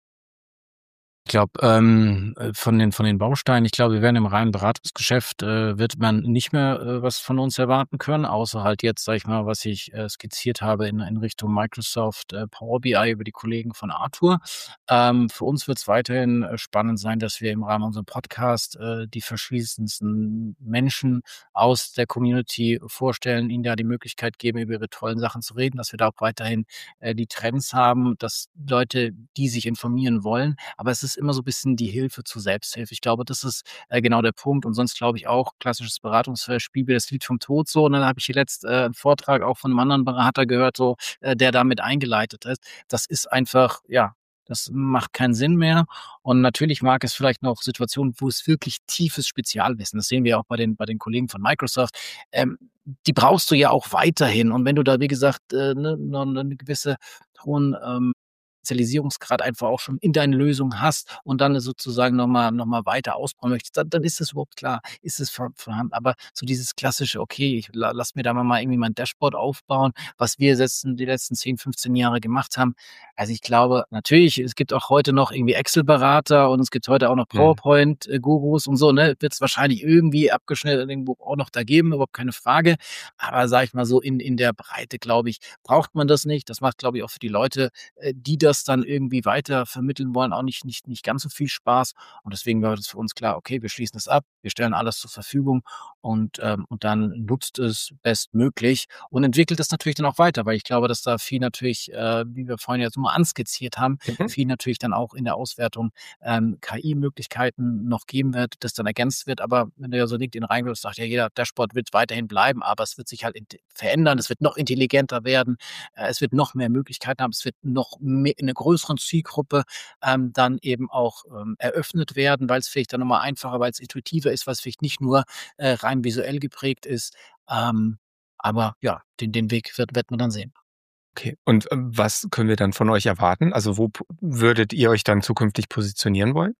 Ich glaube, ähm, äh, von den von den Bausteinen ich glaube, wir werden im reinen Beratungsgeschäft, äh, wird man nicht mehr, äh, was von uns erwarten können, außer halt jetzt, sage ich mal, was ich, äh, skizziert habe in in Richtung Microsoft, äh, Power B I über die Kollegen von Arthur. Ähm, für uns wird's weiterhin, äh, spannend sein, dass wir im Rahmen unserem Podcast, äh, die verschiedensten Menschen aus der Community vorstellen, ihnen da die Möglichkeit geben, über ihre tollen Sachen zu reden, dass wir da auch weiterhin, äh, die Trends haben, dass Leute, die sich informieren wollen aber es ist immer so bisschen die Hilfe zur Selbsthilfe. Ich glaube, das ist, äh, genau der Punkt und sonst glaube ich auch, klassisches Beratungsfeld, Spiel das Lied vom Tod so und dann habe ich hier letzt, äh, 'n Vortrag auch von 'nem anderen Berater gehört, so, äh, der damit eingeleitet ist. Das ist einfach ja, das macht keinen Sinn mehr und natürlich mag es vielleicht noch Situationen, wo es wirklich tiefes Spezialwissen das sehen wir auch bei den bei den Kollegen von Microsoft, ähm, die brauchst du ja auch weiterhin und wenn du da, wie gesagt, äh, ne, noch 'ne gewisse hohen, ähm, Spezialisierungsgrad einfach auch schon in deinen Lösungen hast und dann sozusagen noch mal noch mal weiter ausbauen möchtest, dann dann ist das überhaupt klar, ist es vor vorhanden. Aber so dieses klassische: „Okay, ich la lass mir da mal irgendwie mein Dashboard aufbauen", was wir setzen die letzten zehn, fünfzehn Jahre gemacht haben. Also, ich glaube natürlich, es gibt auch heute noch irgendwie Excel-Berater und es gibt heute auch noch Mhm. PowerPoint, äh, Gurus und so, ne? Wird's wahrscheinlich irgendwie abgeschnitten irgendwo auch noch da geben, überhaupt keine Frage. Aber sage ich mal so, in in der Breite, glaube ich, braucht man das nicht. Das macht, glaube ich, auch für die Leute, äh, die das dann irgendwie weiter vermitteln wollen, auch nicht nicht nicht ganz so viel Spaß. Und deswegen war das für uns klar: „Okay, wir schließen das ab, wir stellen alles zur Verfügung." und, ähm, und dann nutzt es bestmöglich und entwickelt es natürlich dann auch weiter, weil ich glaube, dass da viel natürlich, äh, wie wir vorhin jetzt mal anskizziert haben, Mhm. viel natürlich dann auch in der Auswertung ähm, K I-Möglichkeiten noch geben wird, das dann ergänzt wird. Aber wenn du ja so LinkedIn reingehst, sagt ja jeder, Dashboard wird weiterhin bleiben, aber es wird sich halt int- verändern, es wird noch intelligenter werden, äh, es wird noch mehr Möglichkeiten haben, es wird noch mehr, eine größere Zielgruppe ähm, dann eben auch ähm, eröffnet werden, weil es vielleicht dann nochmal einfacher, weil es intuitiver ist, was vielleicht nicht nur äh, rein visuell geprägt ist. Ähm, aber ja, den, den Weg wird, wird man dann sehen. Okay. Und ähm, was können wir dann von euch erwarten? Also wo p- würdet ihr euch dann zukünftig positionieren wollen?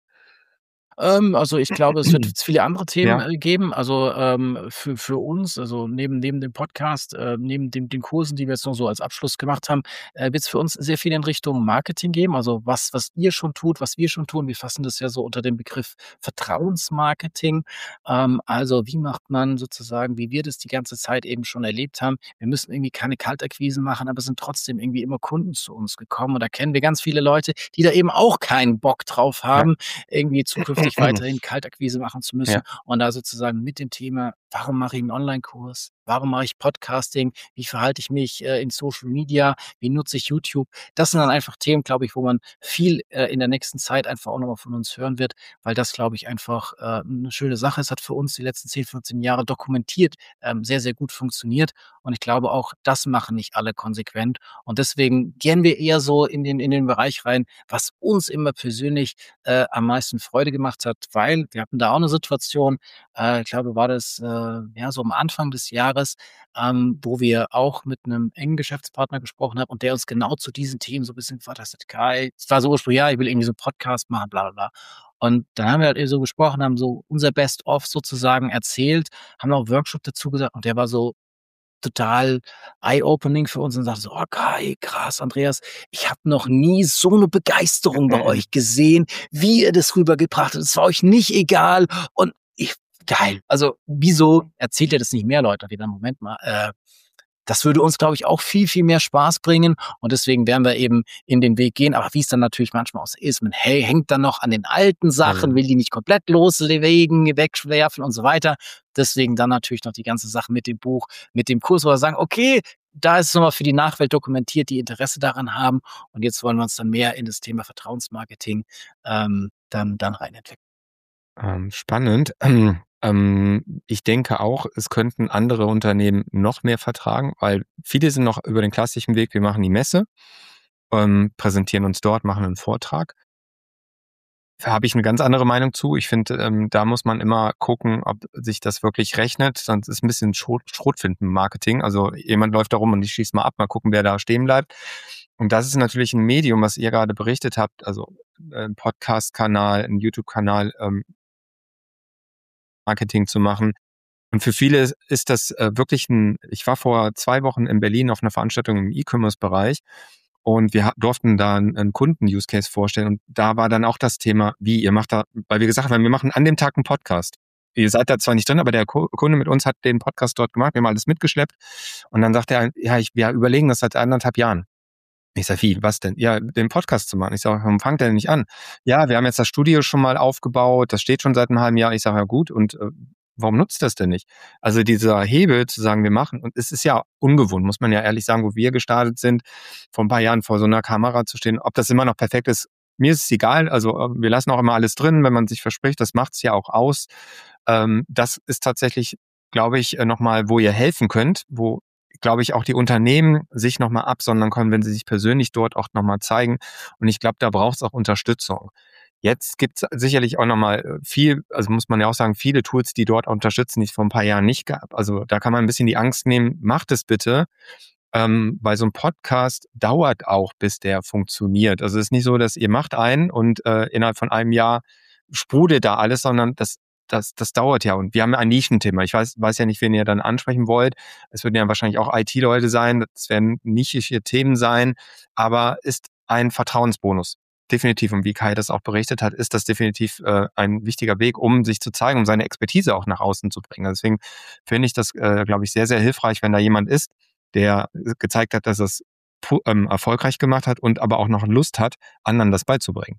Ähm, also, ich glaube, es wird viele andere Themen, Ja. äh, geben. Also, ähm, für für uns, also neben neben dem Podcast, äh, neben den den Kursen, die wir jetzt noch so als Abschluss gemacht haben, äh, wird es für uns sehr viel in Richtung Marketing geben. Also, was was ihr schon tut, was wir schon tun. Wir fassen das ja so unter dem Begriff Vertrauensmarketing. Ähm, also, wie macht man sozusagen, wie wir das die ganze Zeit eben schon erlebt haben. Wir müssen irgendwie keine Kaltakquise machen, aber sind trotzdem irgendwie immer Kunden zu uns gekommen. Und da kennen wir ganz viele Leute, die da eben auch keinen Bock drauf Ja. haben, irgendwie zukünftig weiterhin Kaltakquise machen zu müssen Ja. und da sozusagen mit dem Thema, warum mache ich einen Online-Kurs? Warum mache ich Podcasting? Wie verhalte ich mich äh, in Social Media? Wie nutze ich YouTube? Das sind dann einfach Themen, glaube ich, wo man viel äh, in der nächsten Zeit einfach auch nochmal von uns hören wird, weil das, glaube ich, einfach äh, eine schöne Sache ist, hat für uns die letzten zehn, fünfzehn Jahre dokumentiert ähm, sehr, sehr gut funktioniert. Und ich glaube auch, das machen nicht alle konsequent. Und deswegen gehen wir eher so in den, in den Bereich rein, was uns immer persönlich äh, am meisten Freude gemacht hat, weil wir hatten da auch eine Situation, äh, ich glaube, war das äh, ja so am Anfang des Jahres, ähm, wo wir auch mit einem engen Geschäftspartner gesprochen haben und der uns genau zu diesen Themen so ein bisschen gefragt hat, Kai, es war so ursprünglich, ja, ich will irgendwie so einen Podcast machen, bla bla bla. Und dann haben wir halt eben so gesprochen, haben so unser Best-of sozusagen erzählt, haben auch Workshop dazu gesagt und der war so total eye-opening für uns und sagte so, oh Kai, krass, Andreas, ich habe noch nie so eine Begeisterung bei euch gesehen, wie ihr das rübergebracht habt. Es war euch nicht egal und ich, geil. Also wieso erzählt ihr das nicht mehr Leute? Wieder, Moment mal, äh, das würde uns, glaube ich, auch viel, viel mehr Spaß bringen. Und deswegen werden wir eben in den Weg gehen. Aber wie es dann natürlich manchmal auch so ist, man hey, hängt dann noch an den alten Sachen, Mhm. will die nicht komplett loslegen, wegwerfen und so weiter. Deswegen dann natürlich noch die ganze Sache mit dem Buch, mit dem Kurs, wo wir sagen, okay, da ist es nochmal für die Nachwelt dokumentiert, die Interesse daran haben. Und jetzt wollen wir uns dann mehr in das Thema Vertrauensmarketing ähm, dann, dann reinentwickeln. Ähm, spannend. Ähm, ich denke auch, es könnten andere Unternehmen noch mehr vertragen, weil viele sind noch über den klassischen Weg, wir machen die Messe, ähm, präsentieren uns dort, machen einen Vortrag. Da habe ich eine ganz andere Meinung zu. Ich finde, ähm, da muss man immer gucken, ob sich das wirklich rechnet. Sonst ist ein bisschen Schrot, Schrotfinden-Marketing. Also jemand läuft da rum und ich schieße mal ab, mal gucken, wer da stehen bleibt. Und das ist natürlich ein Medium, was ihr gerade berichtet habt, also äh, ein Podcast-Kanal, ein YouTube-Kanal, ähm, Marketing zu machen. Und für viele ist das äh, wirklich ein, ich war vor zwei Wochen in Berlin auf einer Veranstaltung im E-Commerce-Bereich und wir ha- durften da einen, einen Kunden-Use-Case vorstellen und da war dann auch das Thema, wie ihr macht da, weil wir gesagt haben, wir machen an dem Tag einen Podcast. Ihr seid da zwar nicht drin, aber der Ku- Kunde mit uns hat den Podcast dort gemacht, wir haben alles mitgeschleppt und dann sagt er, ja, ich, wir überlegen das seit anderthalb Jahren. Ich sag, wie, was denn? Ja, den Podcast zu machen. Ich sage, warum fangt ihr denn nicht an? Ja, wir haben jetzt das Studio schon mal aufgebaut, das steht schon seit einem halben Jahr. Ich sage, ja gut, und äh, warum nutzt das denn nicht? Also dieser Hebel zu sagen, wir machen, und es ist ja ungewohnt, muss man ja ehrlich sagen, wo wir gestartet sind, vor ein paar Jahren vor so einer Kamera zu stehen, ob das immer noch perfekt ist, mir ist es egal. Also äh, wir lassen auch immer alles drin, wenn man sich verspricht, das macht es ja auch aus. Ähm, das ist tatsächlich, glaube ich, äh, nochmal, wo ihr helfen könnt, wo glaube ich, auch die Unternehmen sich nochmal absondern können, wenn sie sich persönlich dort auch nochmal zeigen. Und ich glaube, da braucht es auch Unterstützung. Jetzt gibt es sicherlich auch nochmal viel, also muss man ja auch sagen, viele Tools, die dort unterstützen, die es vor ein paar Jahren nicht gab. Also da kann man ein bisschen die Angst nehmen, macht es bitte. Ähm, weil so ein Podcast dauert auch, bis der funktioniert. Also es ist nicht so, dass ihr macht einen und äh, innerhalb von einem Jahr sprudelt da alles, sondern das Das, das dauert ja. Und wir haben ja ein Nischenthema. Ich weiß, weiß ja nicht, wen ihr dann ansprechen wollt. Es würden ja wahrscheinlich auch I T-Leute sein. Das werden nischige Themen sein. Aber ist ein Vertrauensbonus. Definitiv. Und wie Kai das auch berichtet hat, ist das definitiv äh, ein wichtiger Weg, um sich zu zeigen, um seine Expertise auch nach außen zu bringen. Deswegen finde ich das, äh, glaube ich, sehr, sehr hilfreich, wenn da jemand ist, der gezeigt hat, dass es pu- ähm, erfolgreich gemacht hat und aber auch noch Lust hat, anderen das beizubringen.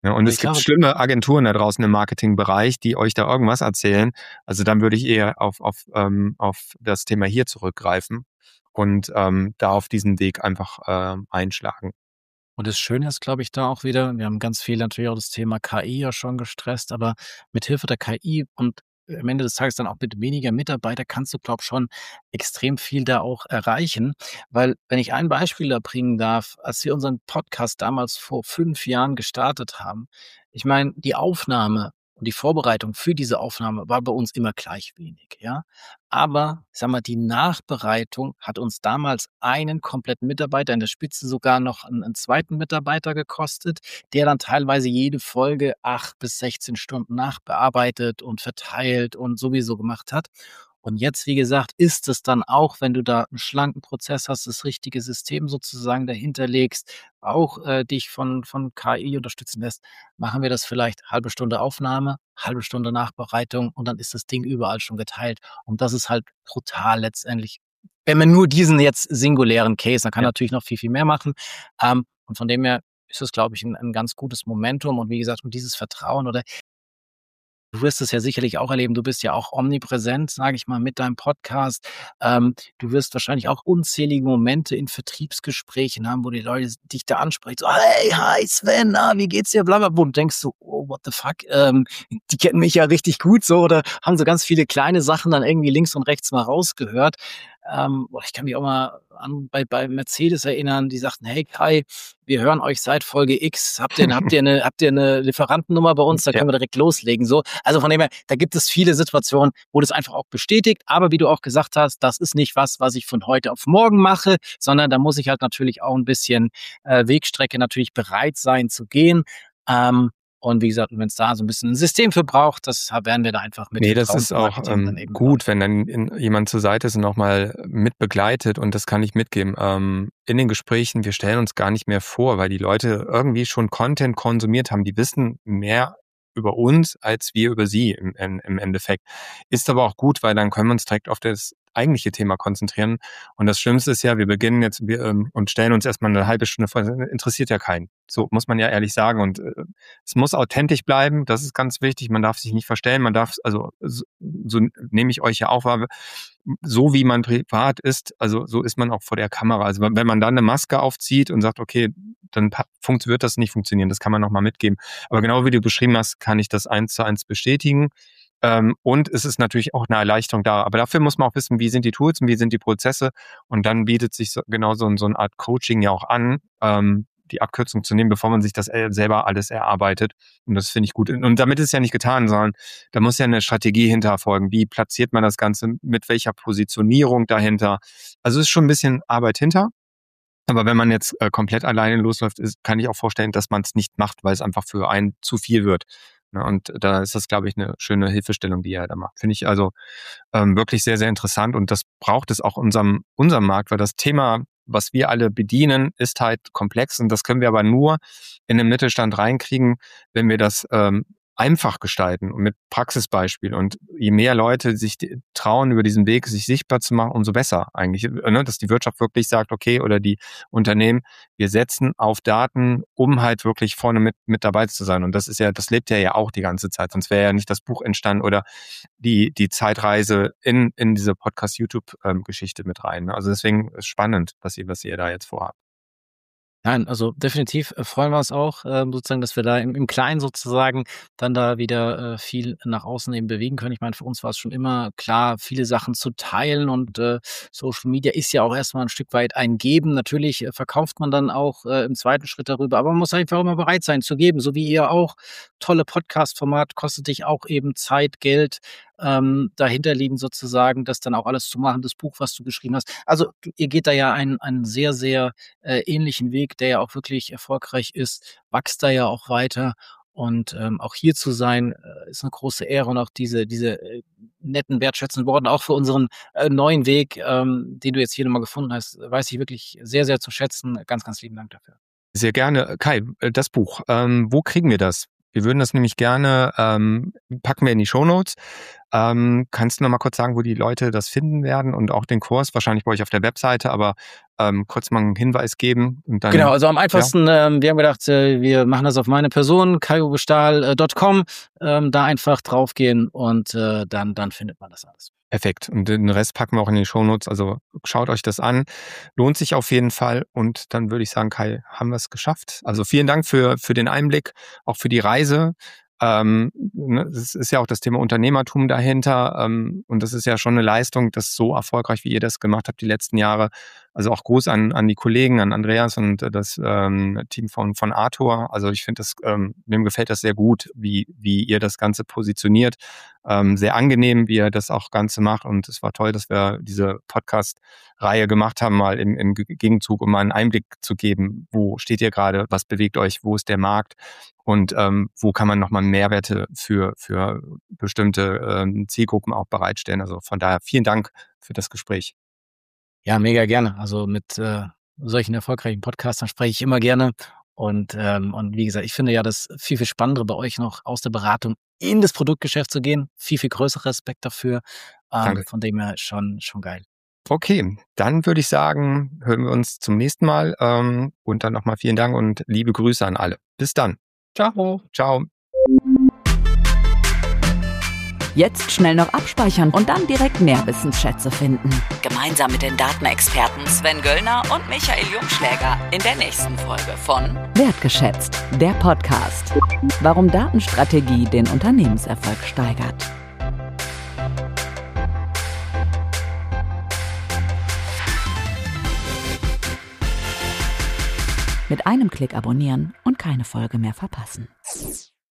Ja, und Aber es ich gibt glaube, schlimme Agenturen da draußen im Marketingbereich, die euch da irgendwas erzählen. Also dann würde ich eher auf, auf, ähm, auf das Thema hier zurückgreifen und ähm, da auf diesen Weg einfach ähm, einschlagen. und das Schöne ist, glaube ich, da auch wieder, wir haben ganz viel natürlich auch das Thema K I ja schon gestresst, aber mit Hilfe der K I und am Ende des Tages dann auch mit weniger Mitarbeiter kannst du, glaube ich, schon extrem viel da auch erreichen. Weil, wenn ich ein Beispiel da bringen darf, als wir unseren Podcast damals vor fünf Jahren gestartet haben, ich meine, die Aufnahme und die Vorbereitung für diese Aufnahme war bei uns immer gleich wenig, ja. Aber, ich sage mal, die Nachbereitung hat uns damals einen kompletten Mitarbeiter, in der Spitze sogar noch einen, einen zweiten Mitarbeiter gekostet, der dann teilweise jede Folge acht bis sechzehn Stunden nachbearbeitet und verteilt und sowieso gemacht hat. Und jetzt, wie gesagt, ist es dann auch, wenn du da einen schlanken Prozess hast, das richtige System sozusagen dahinter legst, auch äh, dich von, von K I unterstützen lässt, machen wir das vielleicht halbe Stunde Aufnahme, halbe Stunde Nachbereitung und dann ist das Ding überall schon geteilt. Und das ist halt brutal letztendlich. Wenn man nur diesen jetzt singulären Case, dann kann Ja. natürlich noch viel, viel mehr machen. Ähm, und von dem her ist es, glaube ich, ein, ein ganz gutes Momentum. Und wie gesagt, und dieses Vertrauen oder du wirst es ja sicherlich auch erleben. Du bist ja auch omnipräsent, sage ich mal, mit deinem Podcast. Ähm, du wirst wahrscheinlich auch unzählige Momente in Vertriebsgesprächen haben, wo die Leute dich da ansprechen, so, hey, hi Sven, na, wie geht's dir, blablabla. Und denkst du, oh, what the fuck, ähm, die kennen mich ja richtig gut so oder haben so ganz viele kleine Sachen dann irgendwie links und rechts mal rausgehört. Ähm, boah, ich kann mich auch mal an bei, bei Mercedes erinnern, die sagten, hey Kai, wir hören euch seit Folge X. Habt ihr, habt ihr eine, habt ihr eine Lieferantennummer bei uns? Da können Ja. wir direkt loslegen. So, also von dem her, da gibt es viele Situationen, wo das einfach auch bestätigt. Aber wie du auch gesagt hast, das ist nicht was, was ich von heute auf morgen mache, sondern da muss ich halt natürlich auch ein bisschen äh, Wegstrecke natürlich bereit sein zu gehen. Ähm, und wie gesagt, wenn es da so ein bisschen ein System für braucht, das werden wir da einfach mit Nee, das ist auch Vertrauensmarketing dann ähm, eben gut, wenn dann in, jemand zur Seite ist und auch mal mit begleitet und das kann ich mitgeben. Ähm, in den Gesprächen, wir stellen uns gar nicht mehr vor, weil die Leute irgendwie schon Content konsumiert haben. Die wissen mehr über uns als wir über sie im, im, im Endeffekt. Ist aber auch gut, weil dann können wir uns direkt auf das eigentliche Thema konzentrieren. Und das Schlimmste ist ja, wir beginnen jetzt wir, ähm, und stellen uns erstmal eine halbe Stunde vor, interessiert ja keinen. So muss man ja ehrlich sagen. Und äh, es muss authentisch bleiben, das ist ganz wichtig. Man darf sich nicht verstellen, man darf, also so, so nehme ich euch ja auch wahr, so wie man privat ist, also so ist man auch vor der Kamera. Also wenn man dann eine Maske aufzieht und sagt, okay, dann funkt, wird das nicht funktionieren, das kann man nochmal mitgeben. Aber genau wie du beschrieben hast, kann ich das eins zu eins bestätigen. Ähm, und es ist natürlich auch eine Erleichterung da. Aber dafür muss man auch wissen, wie sind die Tools und wie sind die Prozesse. Und dann bietet sich so, genau so, so eine Art Coaching ja auch an, ähm, die Abkürzung zu nehmen, bevor man sich das selber alles erarbeitet. Und das finde ich gut. Und damit ist ja nicht getan, sondern da muss ja eine Strategie hinter folgen. Wie platziert man das Ganze? Mit welcher Positionierung dahinter? Also es ist schon ein bisschen Arbeit hinter. Aber wenn man jetzt äh, komplett alleine losläuft, ist, kann ich auch vorstellen, dass man es nicht macht, weil es einfach für einen zu viel wird. Ne? Und da ist das, glaube ich, eine schöne Hilfestellung, die er da macht. Finde ich also ähm, wirklich sehr, sehr interessant. Und das braucht es auch unserem, unserem Markt, weil das Thema, was wir alle bedienen, ist halt komplex. Und das können wir aber nur in den Mittelstand reinkriegen, wenn wir das ähm, einfach gestalten und mit Praxisbeispiel. Und je mehr Leute sich trauen, über diesen Weg sich sichtbar zu machen, umso besser eigentlich. Ne? Dass die Wirtschaft wirklich sagt, okay, oder die Unternehmen, wir setzen auf Daten, um halt wirklich vorne mit, mit dabei zu sein. Und das ist ja, das lebt ja ja auch die ganze Zeit. Sonst wäre ja nicht das Buch entstanden oder die, die Zeitreise in, in diese Podcast-YouTube-Geschichte mit rein. Also deswegen ist spannend, was ihr, was ihr da jetzt vorhabt. Nein, also definitiv äh, freuen wir uns auch, äh, sozusagen, dass wir da im, im Kleinen sozusagen dann da wieder äh, viel nach außen eben bewegen können. Ich meine, für uns war es schon immer klar, viele Sachen zu teilen und äh, Social Media ist ja auch erstmal ein Stück weit ein Geben. Natürlich äh, verkauft man dann auch äh, im zweiten Schritt darüber, aber man muss einfach immer bereit sein zu geben, so wie ihr auch. Tolle Podcast-Format, kostet dich auch eben Zeit, Geld, ähm, dahinter liegen sozusagen, das dann auch alles zu machen, das Buch, was du geschrieben hast. Also ihr geht da ja einen, einen sehr, sehr äh, ähnlichen Weg, der ja auch wirklich erfolgreich ist, wächst da ja auch weiter. Und ähm, auch hier zu sein, äh, ist eine große Ehre und auch diese, diese äh, netten, wertschätzenden Worte, auch für unseren äh, neuen Weg, ähm, den du jetzt hier nochmal gefunden hast, weiß ich wirklich sehr, sehr zu schätzen. Ganz, ganz lieben Dank dafür. Sehr gerne. Kai, das Buch, ähm, wo kriegen wir das? Wir würden das nämlich gerne, ähm, packen wir in die Shownotes. Ähm, kannst du noch mal kurz sagen, wo die Leute das finden werden und auch den Kurs? Wahrscheinlich bei euch auf der Webseite, aber ähm, kurz mal einen Hinweis geben. Und dann, genau, also am einfachsten, ja. ähm, wir haben gedacht, äh, wir machen das auf meine Person, kayobestahl punkt com, ähm, da einfach draufgehen und äh, dann, dann findet man das alles. Perfekt. Und den Rest packen wir auch in die Shownotes. Also schaut euch das an. Lohnt sich auf jeden Fall. Und dann würde ich sagen, Kai, haben wir es geschafft. Also vielen Dank für, für den Einblick, auch für die Reise. Ähm, ne, es ist ja auch das Thema Unternehmertum dahinter. Ähm, und das ist ja schon eine Leistung, das so erfolgreich, wie ihr das gemacht habt die letzten Jahre. Also auch Gruß an, an die Kollegen, an Andreas und das ähm, Team von, von Arthur. Also ich finde das, ähm, mir gefällt das sehr gut, wie, wie ihr das Ganze positioniert. Ähm, sehr angenehm, wie ihr das auch Ganze macht. Und es war toll, dass wir diese Podcast-Reihe gemacht haben, mal im, im Gegenzug, um mal einen Einblick zu geben. Wo steht ihr gerade? Was bewegt euch? Wo ist der Markt? Und ähm, wo kann man nochmal Mehrwerte für, für bestimmte ähm, Zielgruppen auch bereitstellen? Also von daher vielen Dank für das Gespräch. Ja, mega gerne. Also mit äh, solchen erfolgreichen Podcastern spreche ich immer gerne. Und, ähm, und wie gesagt, ich finde ja das viel, viel Spannendere bei euch noch aus der Beratung in das Produktgeschäft zu gehen. Viel, viel größerer Respekt dafür. Ähm, Danke. Von dem her schon, schon geil. Okay, dann würde ich sagen, hören wir uns zum nächsten Mal. Ähm, und dann nochmal vielen Dank und liebe Grüße an alle. Bis dann. Ciao. Ciao. Jetzt schnell noch abspeichern und dann direkt mehr Wissensschätze finden. Gemeinsam mit den Datenexperten Sven Göllner und Michael Jungschläger in der nächsten Folge von Wertgeschätzt, der Podcast. Warum Datenstrategie den Unternehmenserfolg steigert. Mit einem Klick abonnieren und keine Folge mehr verpassen.